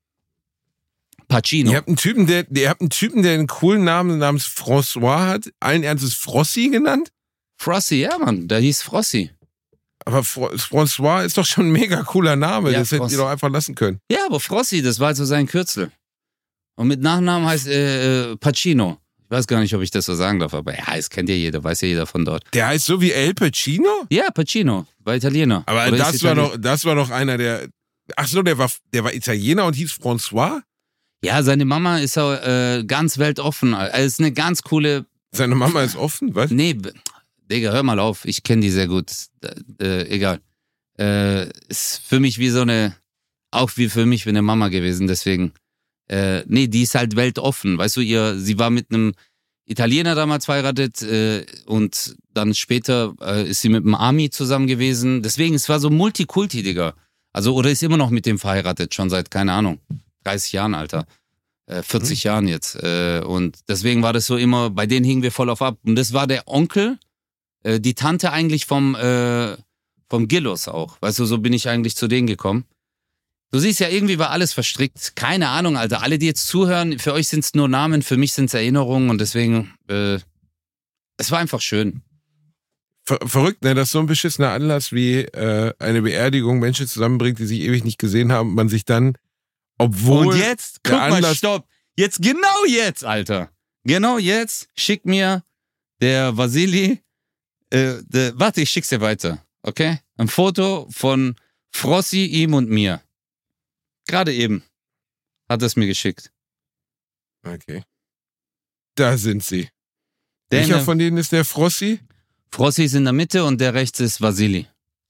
Pacino. Ihr habt einen Typen, der, ihr habt einen Typen, der einen coolen Namen namens François hat, allen Ernstes Frossi genannt? Frossi, ja, Mann, der hieß Frossi. Aber Fr- François ist doch schon ein mega cooler Name, Ja, das hättet Frossi. ihr doch einfach lassen können. Ja, aber Frossi, das war halt so sein Kürzel. Und mit Nachnamen heißt äh, Pacino. Ich weiß gar nicht, ob ich das so sagen darf, aber ja, das kennt ja jeder, weiß ja jeder von dort. Der heißt so wie El Pacino? Ja, Pacino, war Italiener. Aber Oder das ist war, Italiener. doch, das war doch einer der. Ach so, der war, der war Italiener und hieß François? Ja, seine Mama ist auch, äh, ganz weltoffen. Er ist eine ganz coole. Seine Mama ist offen, was? Nee, Digga, hör mal auf. Ich kenne die sehr gut. Äh, egal. Äh, ist für mich wie so eine, auch wie für mich wie eine Mama gewesen. Deswegen, äh, nee, die ist halt weltoffen. Weißt du, ihr, sie war mit einem Italiener damals verheiratet äh, und dann später äh, ist sie mit einem Ami zusammen gewesen. Deswegen, es war so Multikulti, Digga. Also, oder ist immer noch mit dem verheiratet, schon seit, keine Ahnung, dreißig Jahren, Alter. Äh, vierzig mhm. Jahren jetzt. Äh, und deswegen war das so immer, bei denen hingen wir voll auf ab. Und das war der Onkel, äh, die Tante eigentlich vom, äh, vom Gillos auch. Weißt du, so bin ich eigentlich zu denen gekommen. Du siehst ja, irgendwie war alles verstrickt. Keine Ahnung, Alter. Alle, die jetzt zuhören, für euch sind es nur Namen, für mich sind es Erinnerungen und deswegen, äh, es war einfach schön. Ver- verrückt, ne? Das ist so ein beschissener Anlass wie äh, eine Beerdigung, Menschen zusammenbringt, die sich ewig nicht gesehen haben, man sich dann, obwohl. Und jetzt, guck der mal, Anlass- stopp. Jetzt, genau jetzt, Alter. Genau jetzt, schick mir der Vasili, äh, der, warte, ich schick's dir weiter, okay? Ein Foto von Frossi, ihm und mir. Gerade eben hat er es mir geschickt. Okay. Da sind sie. Der Welcher der, von denen ist der Frossi? Frossi ist in der Mitte und der rechts ist Vasili.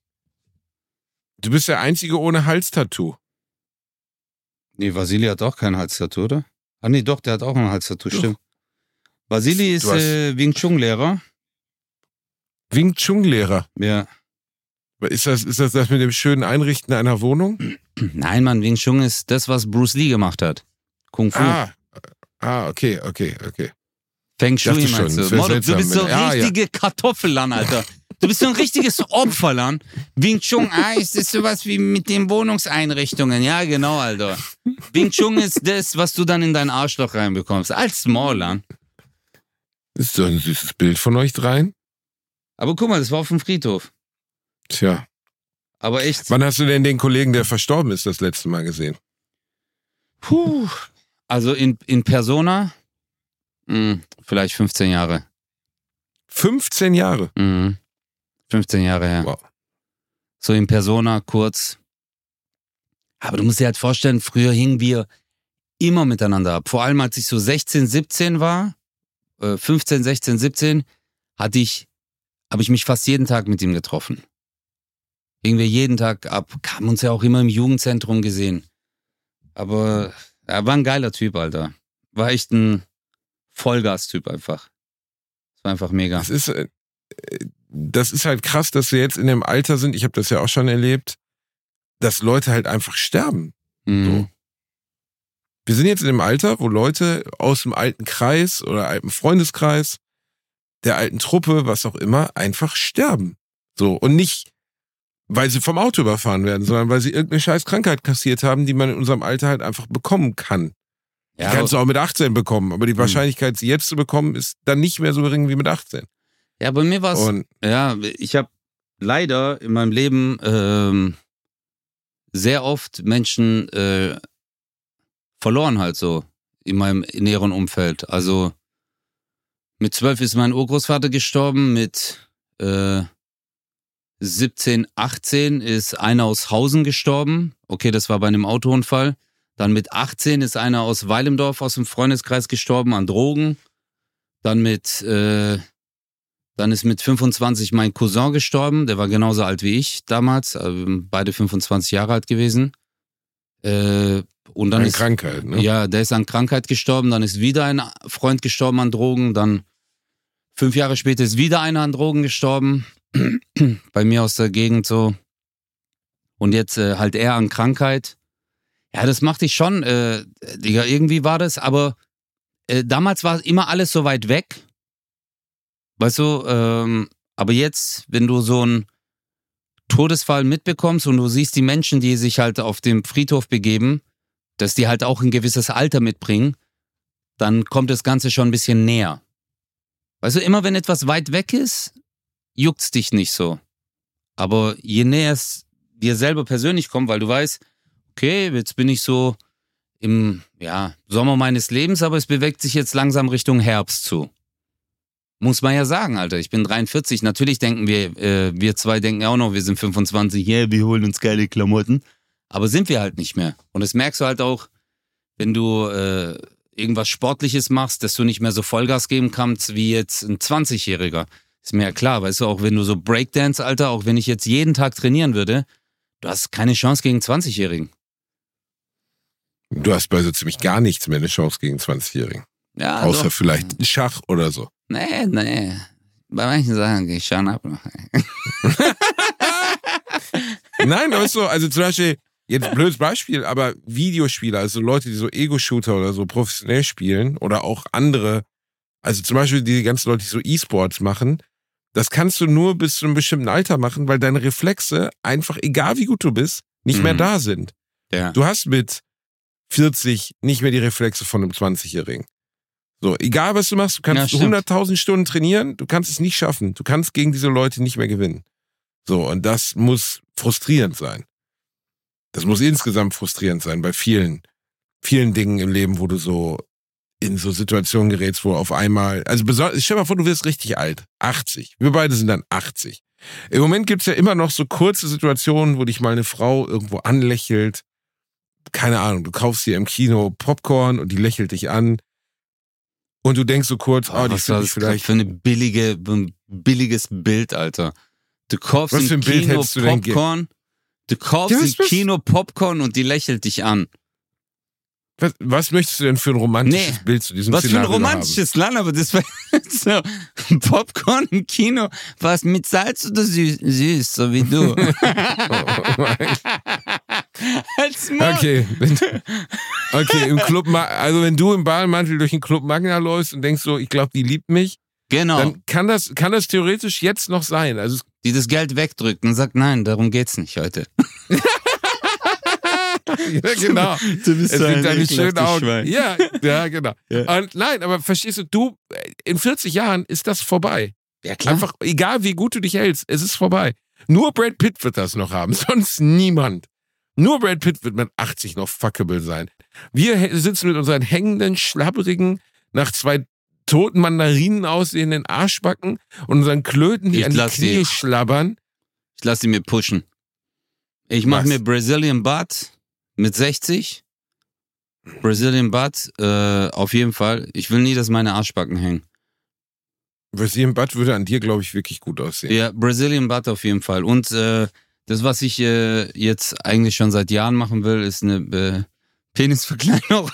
Du bist der Einzige ohne Halstattoo. Nee, Vasili hat auch kein Halstattoo, oder? Ah nee, doch, der hat auch ein Halstattoo, Doch. stimmt. Vasili ist Du hast- äh, Wing Chun Lehrer. Wing Chun Lehrer. Ja. Ist das, ist das das mit dem schönen Einrichten einer Wohnung? Nein, Mann, Wing Chun ist das, was Bruce Lee gemacht hat. Kung Fu. Ah. Ah, okay, okay, okay. Feng Shui dachte schon, meinst das du? wär Moro, du seltsam, bist so wenn- ja, richtige Kartoffelan, Alter. Du bist so ein richtiges Opferlan. Wing Chun, ah, ist das sowas wie mit den Wohnungseinrichtungen? Ja, genau, Alter. Wing Chun ist das, was du dann in dein Arschloch reinbekommst. Als Smallland. Ist so ein süßes Bild von euch dreien. Aber guck mal, das war auf dem Friedhof. Tja. Aber echt. Wann hast du denn den Kollegen, der verstorben ist, das letzte Mal gesehen? Puh. Also in, in Persona, mh, vielleicht fünfzehn Jahre. fünfzehn Jahre. Mhm. fünfzehn Jahre her. Wow. So in Persona, kurz. Aber du musst dir halt vorstellen, früher hingen wir immer miteinander ab. Vor allem, als ich so sechzehn, siebzehn war, äh, fünfzehn, sechzehn, siebzehn, hatte ich, habe ich mich fast jeden Tag mit ihm getroffen. Hingen wir jeden Tag ab, haben uns ja auch immer im Jugendzentrum gesehen. Aber er war ein geiler Typ, Alter. War echt ein Vollgas-Typ einfach. Das war einfach mega. Das ist, äh, das ist halt krass, dass wir jetzt in dem Alter sind, ich habe das ja auch schon erlebt, dass Leute halt einfach sterben. Mhm. So. Wir sind jetzt in dem Alter, wo Leute aus dem alten Kreis oder alten Freundeskreis, der alten Truppe, was auch immer, einfach sterben. So. Und nicht, weil sie vom Auto überfahren werden, sondern weil sie irgendeine scheiß Krankheit kassiert haben, die man in unserem Alter halt einfach bekommen kann. Ja, Die kannst du auch mit achtzehn bekommen, aber die Wahrscheinlichkeit, sie jetzt zu bekommen, ist dann nicht mehr so gering wie mit achtzehn. ja, bei mir war es, Und ja, ich habe leider in meinem Leben ähm, sehr oft Menschen äh, verloren halt so in meinem näheren Umfeld. Also Mit zwölf ist mein Urgroßvater gestorben, mit äh, siebzehn, achtzehn ist einer aus Hausen gestorben. Okay, das war bei einem Autounfall. Dann mit achtzehn ist einer aus Weilendorf aus dem Freundeskreis gestorben an Drogen. Dann mit, äh, dann ist mit fünfundzwanzig mein Cousin gestorben. Der war genauso alt wie ich damals. Also beide fünfundzwanzig Jahre alt gewesen. Äh, und dann Eine ist, Krankheit, ne? Ja, der ist an Krankheit gestorben. Dann ist wieder ein Freund gestorben an Drogen. Dann fünf Jahre später ist wieder einer an Drogen gestorben. Bei mir aus der Gegend so. Und jetzt äh, halt er an Krankheit. Ja, das machte ich schon. Äh, Digga, irgendwie war das, aber äh, damals war immer alles so weit weg. Weißt du, ähm, aber jetzt, wenn du so einen Todesfall mitbekommst und du siehst die Menschen, die sich halt auf dem Friedhof begeben, dass die halt auch ein gewisses Alter mitbringen, dann kommt das Ganze schon ein bisschen näher. Weißt du, immer wenn etwas weit weg ist, juckt's dich nicht so. Aber je näher es dir selber persönlich kommt, weil du weißt, okay, jetzt bin ich so im ja, Sommer meines Lebens, aber es bewegt sich jetzt langsam Richtung Herbst zu. Muss man ja sagen, Alter. Ich bin dreiundvierzig. Natürlich denken wir, äh, wir zwei denken auch noch, wir sind fünfundzwanzig, yeah, wir holen uns geile Klamotten. Aber sind wir halt nicht mehr. Und das merkst du halt auch, wenn du äh, irgendwas Sportliches machst, dass du nicht mehr so Vollgas geben kannst wie jetzt ein zwanzigjähriger. Ist mir ja klar, weißt du, auch wenn du so Breakdance, Alter, auch wenn ich jetzt jeden Tag trainieren würde, du hast keine Chance gegen einen zwanzigjährigen. Du hast bei so ziemlich gar nichts mehr eine Chance gegen zwanzigjährigen. Ja, Außer doch. vielleicht Schach oder so. Nee, nee. Bei manchen Sachen gehe ich schon ab noch. Nein, aber ist so, also zum Beispiel, jetzt ein blödes Beispiel, aber Videospieler, also Leute, die so Ego-Shooter oder so professionell spielen oder auch andere, also zum Beispiel die ganzen Leute, die so E-Sports machen, das kannst du nur bis zu einem bestimmten Alter machen, weil deine Reflexe einfach, egal wie gut du bist, nicht Mhm. mehr da sind. Ja. Du hast mit vierzig nicht mehr die Reflexe von einem zwanzigjährigen. So, egal was du machst, du Ja, kannst stimmt. hunderttausend Stunden trainieren, du kannst es nicht schaffen. Du kannst gegen diese Leute nicht mehr gewinnen. So, und das muss frustrierend sein. Das muss insgesamt frustrierend sein bei vielen, vielen Dingen im Leben, wo du so in so Situationen gerätst, wo auf einmal, also besonders, stell dir mal vor, du wirst richtig alt, achtzig. Wir beide sind dann achtzig. Im Moment gibt's ja immer noch so kurze Situationen, wo dich mal eine Frau irgendwo anlächelt. Keine Ahnung, du kaufst dir im Kino Popcorn und die lächelt dich an. Und du denkst so kurz, Boah, oh, die was war finde das ich vielleicht. für eine billige, ein billiges Bild, Alter. Du kaufst Was für im ein Bild Kino hättest du denn ge- Popcorn, du kaufst Ja, was im bist- Kino Popcorn und die lächelt dich an. Was, was möchtest du denn für ein romantisches Nee. Bild zu diesem Was für ein Szenario romantisches Land, aber das war so Popcorn im Kino. Was mit Salz oder süß? Süß, so wie du. haben? Als Mann. Okay. Wenn- Okay, im Club, Ma- also wenn du im Bademantel durch den Club Magna läufst und denkst so, ich glaube, die liebt mich, Genau. dann kann das, kann das theoretisch jetzt noch sein. Also es- Die das Geld wegdrückt und sagt, nein, darum geht's nicht heute. ja, genau. Du bist Es so sind ein deine schönen ekelhaftes Augen. Schwein. Ja, ja, genau. Ja. Und nein, aber verstehst du, du, in vierzig Jahren ist das vorbei. Ja, klar. Einfach, egal wie gut du dich hältst, es ist vorbei. Nur Brad Pitt wird das noch haben, sonst niemand. Nur Brad Pitt wird mit achtzig noch fuckable sein. Wir hä- sitzen mit unseren hängenden, schlabberigen, nach zwei toten Mandarinen aussehenden Arschbacken und unseren Klöten, die Ich an die lass Knie die- schlabbern. Ich lasse sie mir pushen. Ich mache Was? mir Brazilian Butt mit sechzig. Brazilian Butt, äh, auf jeden Fall. Ich will nie, dass meine Arschbacken hängen. Brazilian Butt würde an dir, glaube ich, wirklich gut aussehen. Ja, Brazilian Butt auf jeden Fall. Und äh, das, was ich äh, jetzt eigentlich schon seit Jahren machen will, ist eine äh, Penisverkleinerung.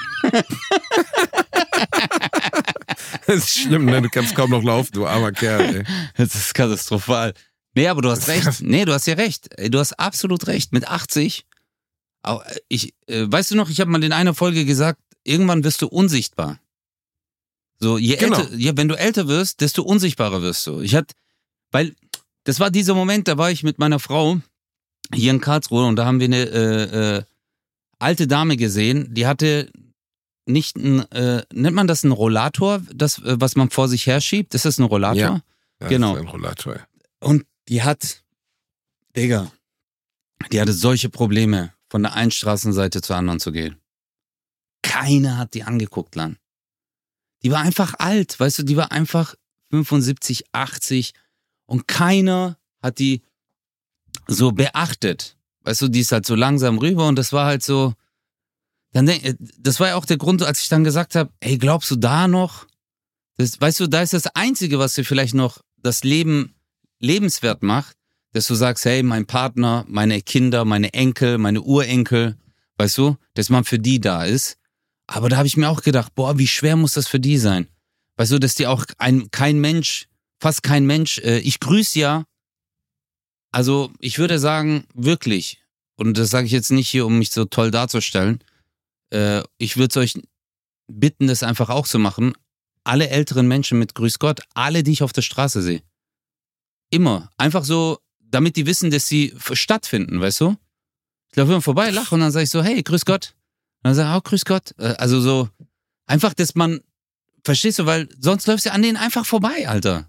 Das ist schlimm, ne? Du kannst kaum noch laufen, du armer Kerl, ey. Das ist katastrophal. Nee, aber du hast Das ist krass. recht. Nee, du hast ja recht. Ey, Du hast absolut recht. Mit achtzig, au- ich, äh, weißt du noch, ich habe mal in einer Folge gesagt, irgendwann wirst du unsichtbar. So, je Genau. älter, ja, wenn du älter wirst, desto unsichtbarer wirst du. Ich hatte, weil, das war dieser Moment, da war ich mit meiner Frau hier in Karlsruhe und da haben wir eine äh, äh, alte Dame gesehen, die hatte nicht ein, äh, nennt man das ein Rollator, das, äh, was man vor sich herschiebt? Ist das ein Rollator? Ja. Das Genau. ist ein Rollator. Und die hat, Digga, die hatte solche Probleme, von der einen Straßenseite zur anderen zu gehen. Keiner hat die angeguckt, Lan. die war einfach alt, weißt du, die war einfach fünfundsiebzig, achtzig und keiner hat die so beachtet. Weißt du, die ist halt so langsam rüber und das war halt so, dann denk, das war ja auch der Grund, als ich dann gesagt habe, hey, glaubst du da noch? Das, weißt du, da ist das Einzige, was dir vielleicht noch das Leben lebenswert macht, dass du sagst, hey, mein Partner, meine Kinder, meine Enkel, meine Urenkel, weißt du, dass man für die da ist. Aber da habe ich mir auch gedacht, boah, wie schwer muss das für die sein? Weißt du, dass die auch ein, kein Mensch, fast kein Mensch, äh, ich grüße ja, also ich würde sagen, wirklich, und das sage ich jetzt nicht hier, um mich so toll darzustellen, äh, ich würde euch bitten, das einfach auch zu machen, alle älteren Menschen mit Grüß Gott, alle, die ich auf der Straße sehe. Immer. Einfach so, damit die wissen, dass sie stattfinden, weißt du? Ich laufe immer vorbei, lache und dann sage ich so, hey, Grüß Gott. Und dann sage ich, oh, Grüß Gott. Also so, einfach, dass man, verstehst du, weil sonst läufst du an denen einfach vorbei, Alter.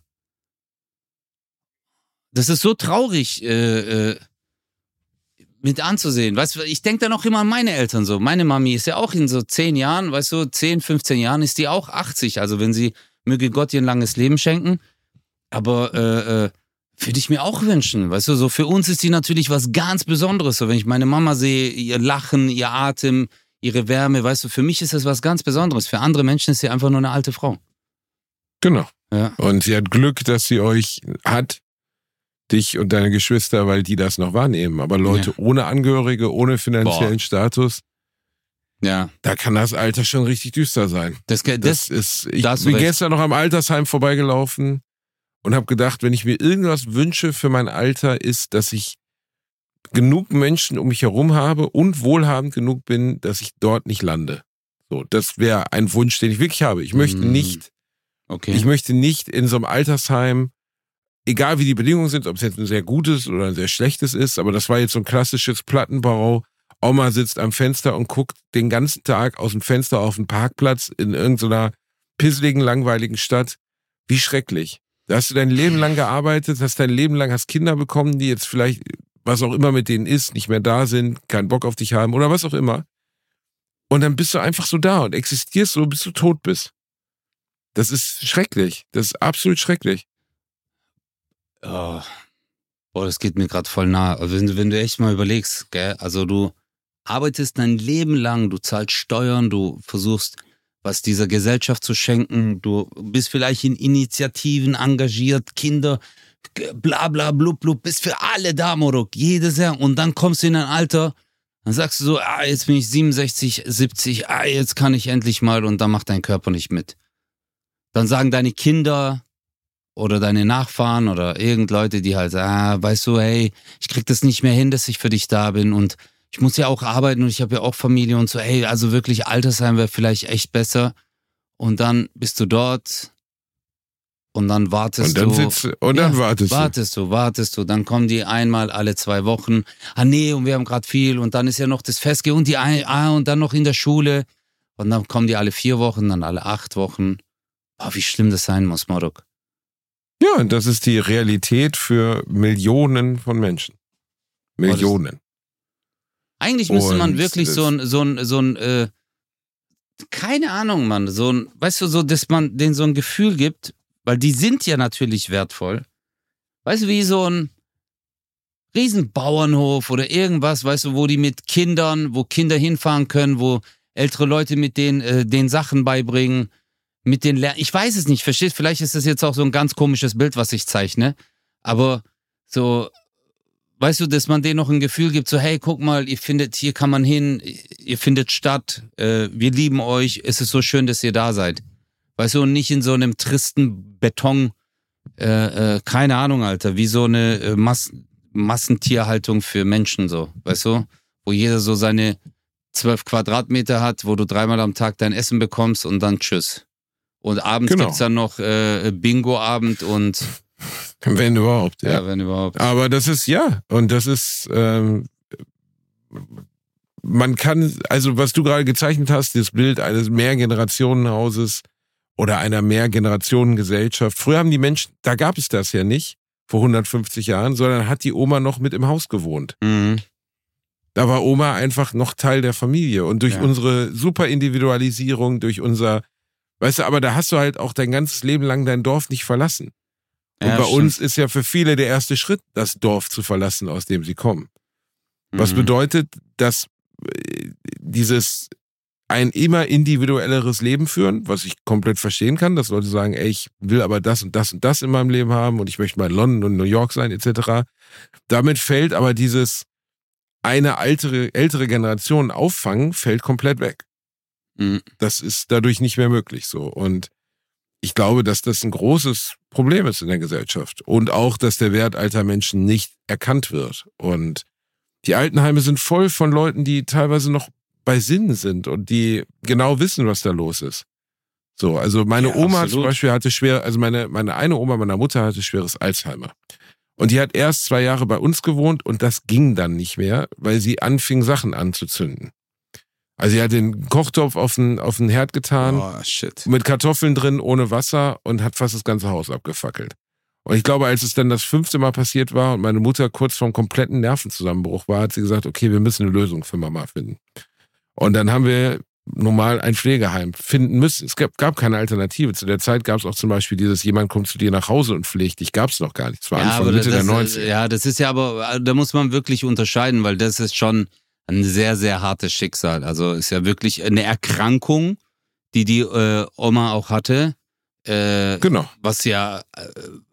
Das ist so traurig äh, äh, mit anzusehen. Weißt du, ich denke dann auch immer an meine Eltern so. Meine Mami ist ja auch in so zehn Jahren, weißt du, zehn, fünfzehn Jahren ist die auch achtzig. Also wenn sie, möge Gott ihr ein langes Leben schenken. Aber äh, äh, würde ich mir auch wünschen. Weißt du, so für uns ist die natürlich was ganz Besonderes. So wenn ich meine Mama sehe, ihr Lachen, ihr Atem, ihre Wärme, weißt du, für mich ist das was ganz Besonderes. Für andere Menschen ist sie einfach nur eine alte Frau. Genau. Ja. Und sie hat Glück, dass sie euch hat, dich und deine Geschwister, weil die das noch wahrnehmen. Aber Leute Ja. ohne Angehörige, ohne finanziellen Boah. Status, Ja. da kann das Alter schon richtig düster sein. Das, das, Das ist, ich da hast du bin recht. gestern noch am Altersheim vorbeigelaufen und habe gedacht, wenn ich mir irgendwas wünsche für mein Alter, ist, dass ich genug Menschen um mich herum habe und wohlhabend genug bin, dass ich dort nicht lande. So, das wäre ein Wunsch, den ich wirklich habe. Ich möchte Mm. nicht, okay. ich möchte nicht in so einem Altersheim, egal wie die Bedingungen sind, ob es jetzt ein sehr gutes oder ein sehr schlechtes ist, aber das war jetzt so ein klassisches Plattenbau. Oma sitzt am Fenster und guckt den ganzen Tag aus dem Fenster auf den Parkplatz in irgendeiner pisseligen, langweiligen Stadt. Wie schrecklich. Da hast du dein Leben lang gearbeitet, hast dein Leben lang hast Kinder bekommen, die jetzt vielleicht, was auch immer mit denen ist, nicht mehr da sind, keinen Bock auf dich haben oder was auch immer. Und dann bist du einfach so da und existierst so, bis du tot bist. Das ist schrecklich. Das ist absolut schrecklich. Oh. Boah, das geht mir gerade voll nah. Also wenn du, wenn du echt mal überlegst, gell, also du arbeitest dein Leben lang, du zahlst Steuern, du versuchst, was dieser Gesellschaft zu schenken, du bist vielleicht in Initiativen engagiert, Kinder, bla bla blub blub, bist für alle da, Morok, jedes Jahr. Und dann kommst du in ein Alter, dann sagst du so, ah, jetzt bin ich siebenundsechzig, siebzig, ah, jetzt kann ich endlich mal, und dann macht dein Körper nicht mit. Dann sagen deine Kinder oder deine Nachfahren oder irgend Leute, die halt sagen, ah, weißt du, hey, ich krieg das nicht mehr hin, dass ich für dich da bin und ich muss ja auch arbeiten und ich habe ja auch Familie und so, hey, also wirklich Altersheim wäre vielleicht echt besser. Und dann bist du dort und dann wartest Und dann du. sitzt und dann ja, wartest du. Wartest du, wartest du. Dann kommen die einmal alle zwei Wochen. Ah nee, und wir haben gerade viel und dann ist ja noch das Fest und die ein, ah, und dann noch in der Schule. Und dann kommen die alle vier Wochen, dann alle acht Wochen. Boah, wie schlimm das sein muss, Morok. Ja, und das ist die Realität für Millionen von Menschen. Millionen. Eigentlich müsste man Und wirklich das- so ein, so ein, so ein, äh, keine Ahnung, Mann, so ein, weißt du, so, dass man denen so ein Gefühl gibt, weil die sind ja natürlich wertvoll. Weißt du, wie so ein Riesenbauernhof oder irgendwas, weißt du, wo die mit Kindern, wo Kinder hinfahren können, wo ältere Leute mit denen, äh, den Sachen beibringen, mit den Lernen. Ich weiß es nicht, verstehst? Vielleicht ist das jetzt auch so ein ganz komisches Bild, was ich zeichne, aber so, weißt du, dass man denen noch ein Gefühl gibt, so, hey, guck mal, ihr findet, hier kann man hin, ihr findet statt, äh, wir lieben euch, es ist so schön, dass ihr da seid. Weißt du, und nicht in so einem tristen Beton, äh, äh, keine Ahnung, Alter, wie so eine äh, Mass- Massentierhaltung für Menschen, so, weißt du, wo jeder so seine zwölf Quadratmeter hat, wo du dreimal am Tag dein Essen bekommst und dann tschüss. Und abends Genau. gibt's dann noch äh, Bingo-Abend und Wenn überhaupt, ja. ja, wenn überhaupt. Aber das ist, ja, und das ist, ähm, man kann, also was du gerade gezeichnet hast, das Bild eines Mehrgenerationenhauses oder einer Mehrgenerationengesellschaft. Früher haben die Menschen, da gab es das ja nicht, vor hundertfünfzig Jahren, sondern hat die Oma noch mit im Haus gewohnt. Mhm. Da war Oma einfach noch Teil der Familie. Und durch Ja. unsere Superindividualisierung, durch unser Weißt du, aber da hast du halt auch dein ganzes Leben lang dein Dorf nicht verlassen. Und Ja, bei stimmt. uns ist ja für viele der erste Schritt, das Dorf zu verlassen, aus dem sie kommen. Was Mhm. bedeutet, dass äh, dieses ein immer individuelleres Leben führen, was ich komplett verstehen kann, dass Leute sagen, ey, ich will aber das und das und das in meinem Leben haben und ich möchte mal in London und New York sein, et cetera. Damit fällt aber dieses eine ältere, ältere Generation auffangen, fällt komplett weg. Mhm. Das ist dadurch nicht mehr möglich so. Und ich glaube, dass das ein großes Problem ist in der Gesellschaft. Und auch, dass der Wert alter Menschen nicht erkannt wird. Und die Altenheime sind voll von Leuten, die teilweise noch bei Sinn sind und die genau wissen, was da los ist. So, also meine Ja, Oma absolut. zum Beispiel hatte schwer, also meine, meine eine Oma meiner Mutter hatte schweres Alzheimer. Und die hat erst zwei Jahre bei uns gewohnt und das ging dann nicht mehr, weil sie anfing, Sachen anzuzünden. Also sie hat den Kochtopf auf den, auf den Herd getan, Oh, shit. mit Kartoffeln drin, ohne Wasser und hat fast das ganze Haus abgefackelt. Und ich glaube, als es dann das fünfte Mal passiert war und meine Mutter kurz vorm kompletten Nervenzusammenbruch war, hat sie gesagt, okay, wir müssen eine Lösung für Mama finden. Und dann haben wir normal ein Pflegeheim finden müssen. Es gab, gab keine Alternative. Zu der Zeit gab es auch zum Beispiel dieses, jemand kommt zu dir nach Hause und pflegt dich, gab es noch gar nicht. Das war Ja, Anfang, aber Mitte das, der neunziger. ja, das ist ja aber, da muss man wirklich unterscheiden, weil das ist schon ein sehr, sehr hartes Schicksal. Also ist ja wirklich eine Erkrankung, die die äh, Oma auch hatte, äh, Genau. was ja, äh,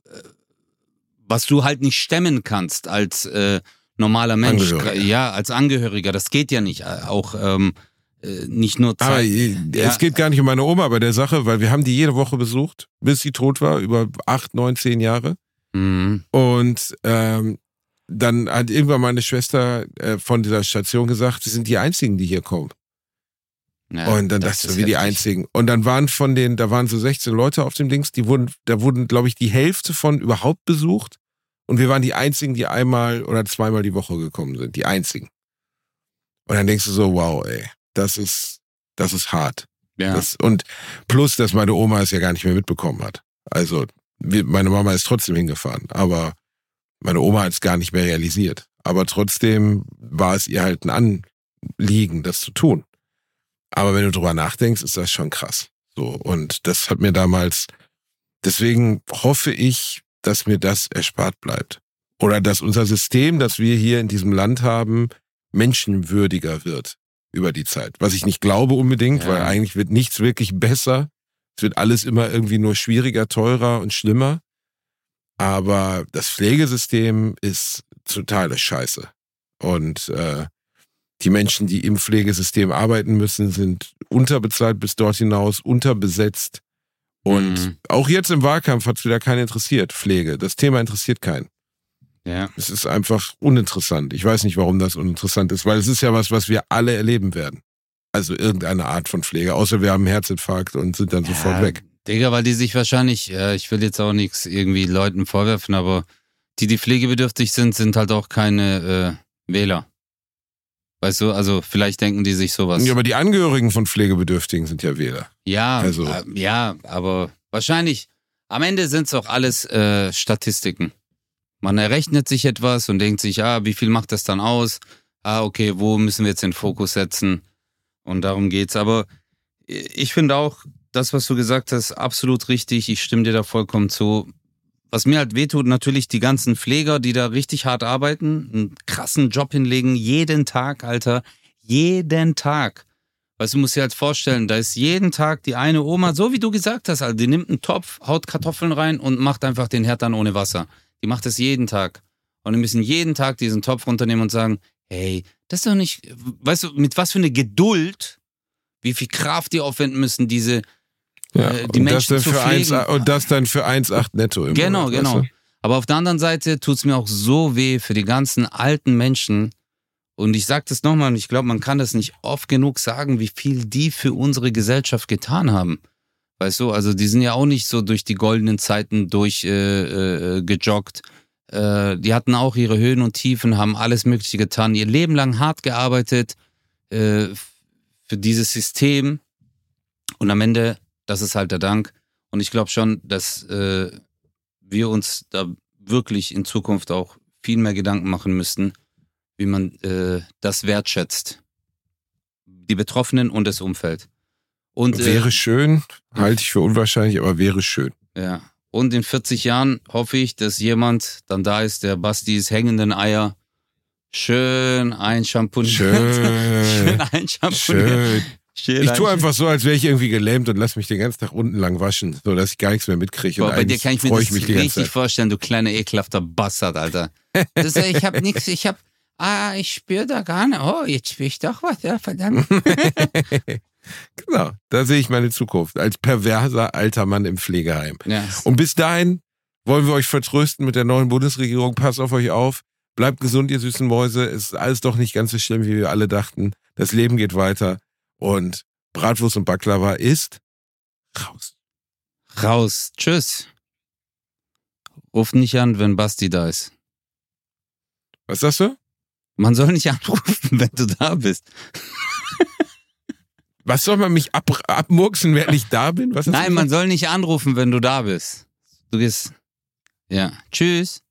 was du halt nicht stemmen kannst als äh, normaler Mensch. Angehöriger. Ja, als Angehöriger, das geht ja nicht. Auch ähm, äh, nicht nur Aber Zeit. äh, Ja. es geht gar nicht um meine Oma bei der Sache, weil wir haben die jede Woche besucht, bis sie tot war, über acht, neun, zehn Jahre. Mhm. Und ähm, dann hat irgendwann meine Schwester äh, von dieser Station gesagt, sie sind die Einzigen, die hier kommen. Ja, und dann das dachte ist ich, wie die heftig. Einzigen. Und dann waren von den, da waren so sechzehn Leute auf dem Dings, die wurden, da wurden, glaube ich, die Hälfte von überhaupt besucht. Und wir waren die Einzigen, die einmal oder zweimal die Woche gekommen sind. Die Einzigen. Und dann denkst du so, wow, ey, das ist, das ist hart. Ja. Das, und plus, dass meine Oma es ja gar nicht mehr mitbekommen hat. Also, wir, meine Mama ist trotzdem hingefahren, aber meine Oma hat es gar nicht mehr realisiert. Aber trotzdem war es ihr halt ein Anliegen, das zu tun. Aber wenn du drüber nachdenkst, ist das schon krass. So, und das hat mir damals, deswegen hoffe ich, dass mir das erspart bleibt. Oder dass unser System, das wir hier in diesem Land haben, menschenwürdiger wird über die Zeit. Was ich nicht glaube unbedingt, Ja. weil eigentlich wird nichts wirklich besser. Es wird alles immer irgendwie nur schwieriger, teurer und schlimmer. Aber das Pflegesystem ist totale Scheiße. Und äh, die Menschen, die im Pflegesystem arbeiten müssen, sind unterbezahlt bis dort hinaus, unterbesetzt. Und Mhm. auch jetzt im Wahlkampf hat es wieder keinen interessiert, Pflege. Das Thema interessiert keinen. Ja. Es ist einfach uninteressant. Ich weiß nicht, warum das uninteressant ist, weil es ist ja was, was wir alle erleben werden. Also irgendeine Art von Pflege, außer wir haben einen Herzinfarkt und sind dann sofort Ja, weg. Digga, weil die sich wahrscheinlich, ja, ich will jetzt auch nichts irgendwie Leuten vorwerfen, aber die, die pflegebedürftig sind, sind halt auch keine äh, Wähler. Weißt du, also vielleicht denken die sich sowas. Ja, aber die Angehörigen von Pflegebedürftigen sind ja Wähler. Ja, Also- äh, ja, aber wahrscheinlich, am Ende sind es auch alles äh, Statistiken. Man errechnet sich etwas und denkt sich, ah, wie viel macht das dann aus? Ah, okay, wo müssen wir jetzt den Fokus setzen? Und darum geht's. Aber ich finde auch, das, was du gesagt hast, absolut richtig. Ich stimme dir da vollkommen zu. Was mir halt wehtut, natürlich die ganzen Pfleger, die da richtig hart arbeiten, einen krassen Job hinlegen, jeden Tag, Alter, jeden Tag. Weißt du, musst dir halt vorstellen, da ist jeden Tag die eine Oma, so wie du gesagt hast, also die nimmt einen Topf, haut Kartoffeln rein und macht einfach den Herd dann ohne Wasser. Die macht das jeden Tag. Und die müssen jeden Tag diesen Topf runternehmen und sagen, hey, das ist doch nicht, weißt du, mit was für eine Geduld, wie viel Kraft die aufwenden müssen, diese, Ja, äh, die und Menschen das zu dann für eins, pflegen. und das dann für eins Komma acht netto im Genau, Monat, genau. weißt du? Aber auf der anderen Seite tut's mir auch so weh für die ganzen alten Menschen. Und ich sag das nochmal, und ich glaube, man kann das nicht oft genug sagen, wie viel die für unsere Gesellschaft getan haben. Weißt du, also die sind ja auch nicht so durch die goldenen Zeiten durch äh, äh, gejoggt. Äh, die hatten auch ihre Höhen und Tiefen, haben alles Mögliche getan, ihr Leben lang hart gearbeitet äh, für dieses System. Und am Ende, das ist halt der Dank. Und ich glaube schon, dass äh, wir uns da wirklich in Zukunft auch viel mehr Gedanken machen müssten, wie man äh, das wertschätzt. Die Betroffenen und das Umfeld. Und, wäre äh, schön, halte ich für unwahrscheinlich, aber wäre schön. Ja. Und in vierzig Jahren hoffe ich, dass jemand dann da ist, der Bastis hängenden Eier schön einschamponiert. Schön. schön einschamponiert. Schön. Schön Ich tue einsch- einfach so, als wäre ich irgendwie gelähmt und lass mich den ganzen Tag unten lang waschen, so dass ich gar nichts mehr mitkriege. Boah, Und bei dir eigentlich kann ich mir freue das ich mich die ganze richtig Zeit. vorstellen, du kleiner ekelhafter Bastard, Alter. Das, äh, ich hab nix, ich hab, ah, ich spüre da gar nicht. Oh, jetzt spür ich doch was, ja, verdammt. Genau, da sehe ich meine Zukunft als perverser alter Mann im Pflegeheim. Ja. Und bis dahin wollen wir euch vertrösten mit der neuen Bundesregierung. Passt auf euch auf. Bleibt gesund, ihr süßen Mäuse. Es ist alles doch nicht ganz so schlimm, wie wir alle dachten. Das Leben geht weiter. Und Bratwurst und Baklava ist raus. Raus. Tschüss. Ruf nicht an, wenn Basti da ist. Was sagst du? Man soll nicht anrufen, wenn du da bist. Was soll man mich ab, abmurksen, während ich da bin? Was hast du Nein, man gesagt? soll nicht anrufen, wenn du da bist. Du gehst. Ja. Tschüss.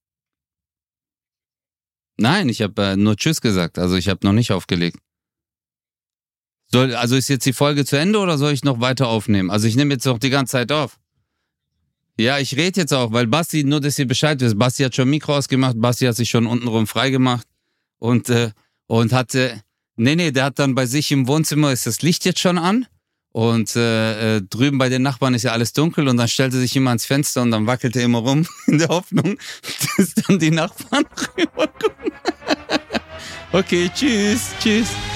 Nein, ich habe äh, nur Tschüss gesagt. Also ich habe noch nicht aufgelegt. Soll, also ist jetzt die Folge zu Ende oder soll ich noch weiter aufnehmen? Also ich nehme jetzt noch die ganze Zeit auf. Ja, ich rede jetzt auch, weil Basti, nur dass ihr Bescheid wisst, Basti hat schon Mikro ausgemacht, Basti hat sich schon untenrum freigemacht und, äh, und hatte, nee, nee, der hat dann bei sich im Wohnzimmer, ist das Licht jetzt schon an und äh, äh, drüben bei den Nachbarn ist ja alles dunkel und dann stellte sich immer ans Fenster und dann wackelte er immer rum in der Hoffnung, dass dann die Nachbarn rüberkommen. Okay, tschüss, tschüss.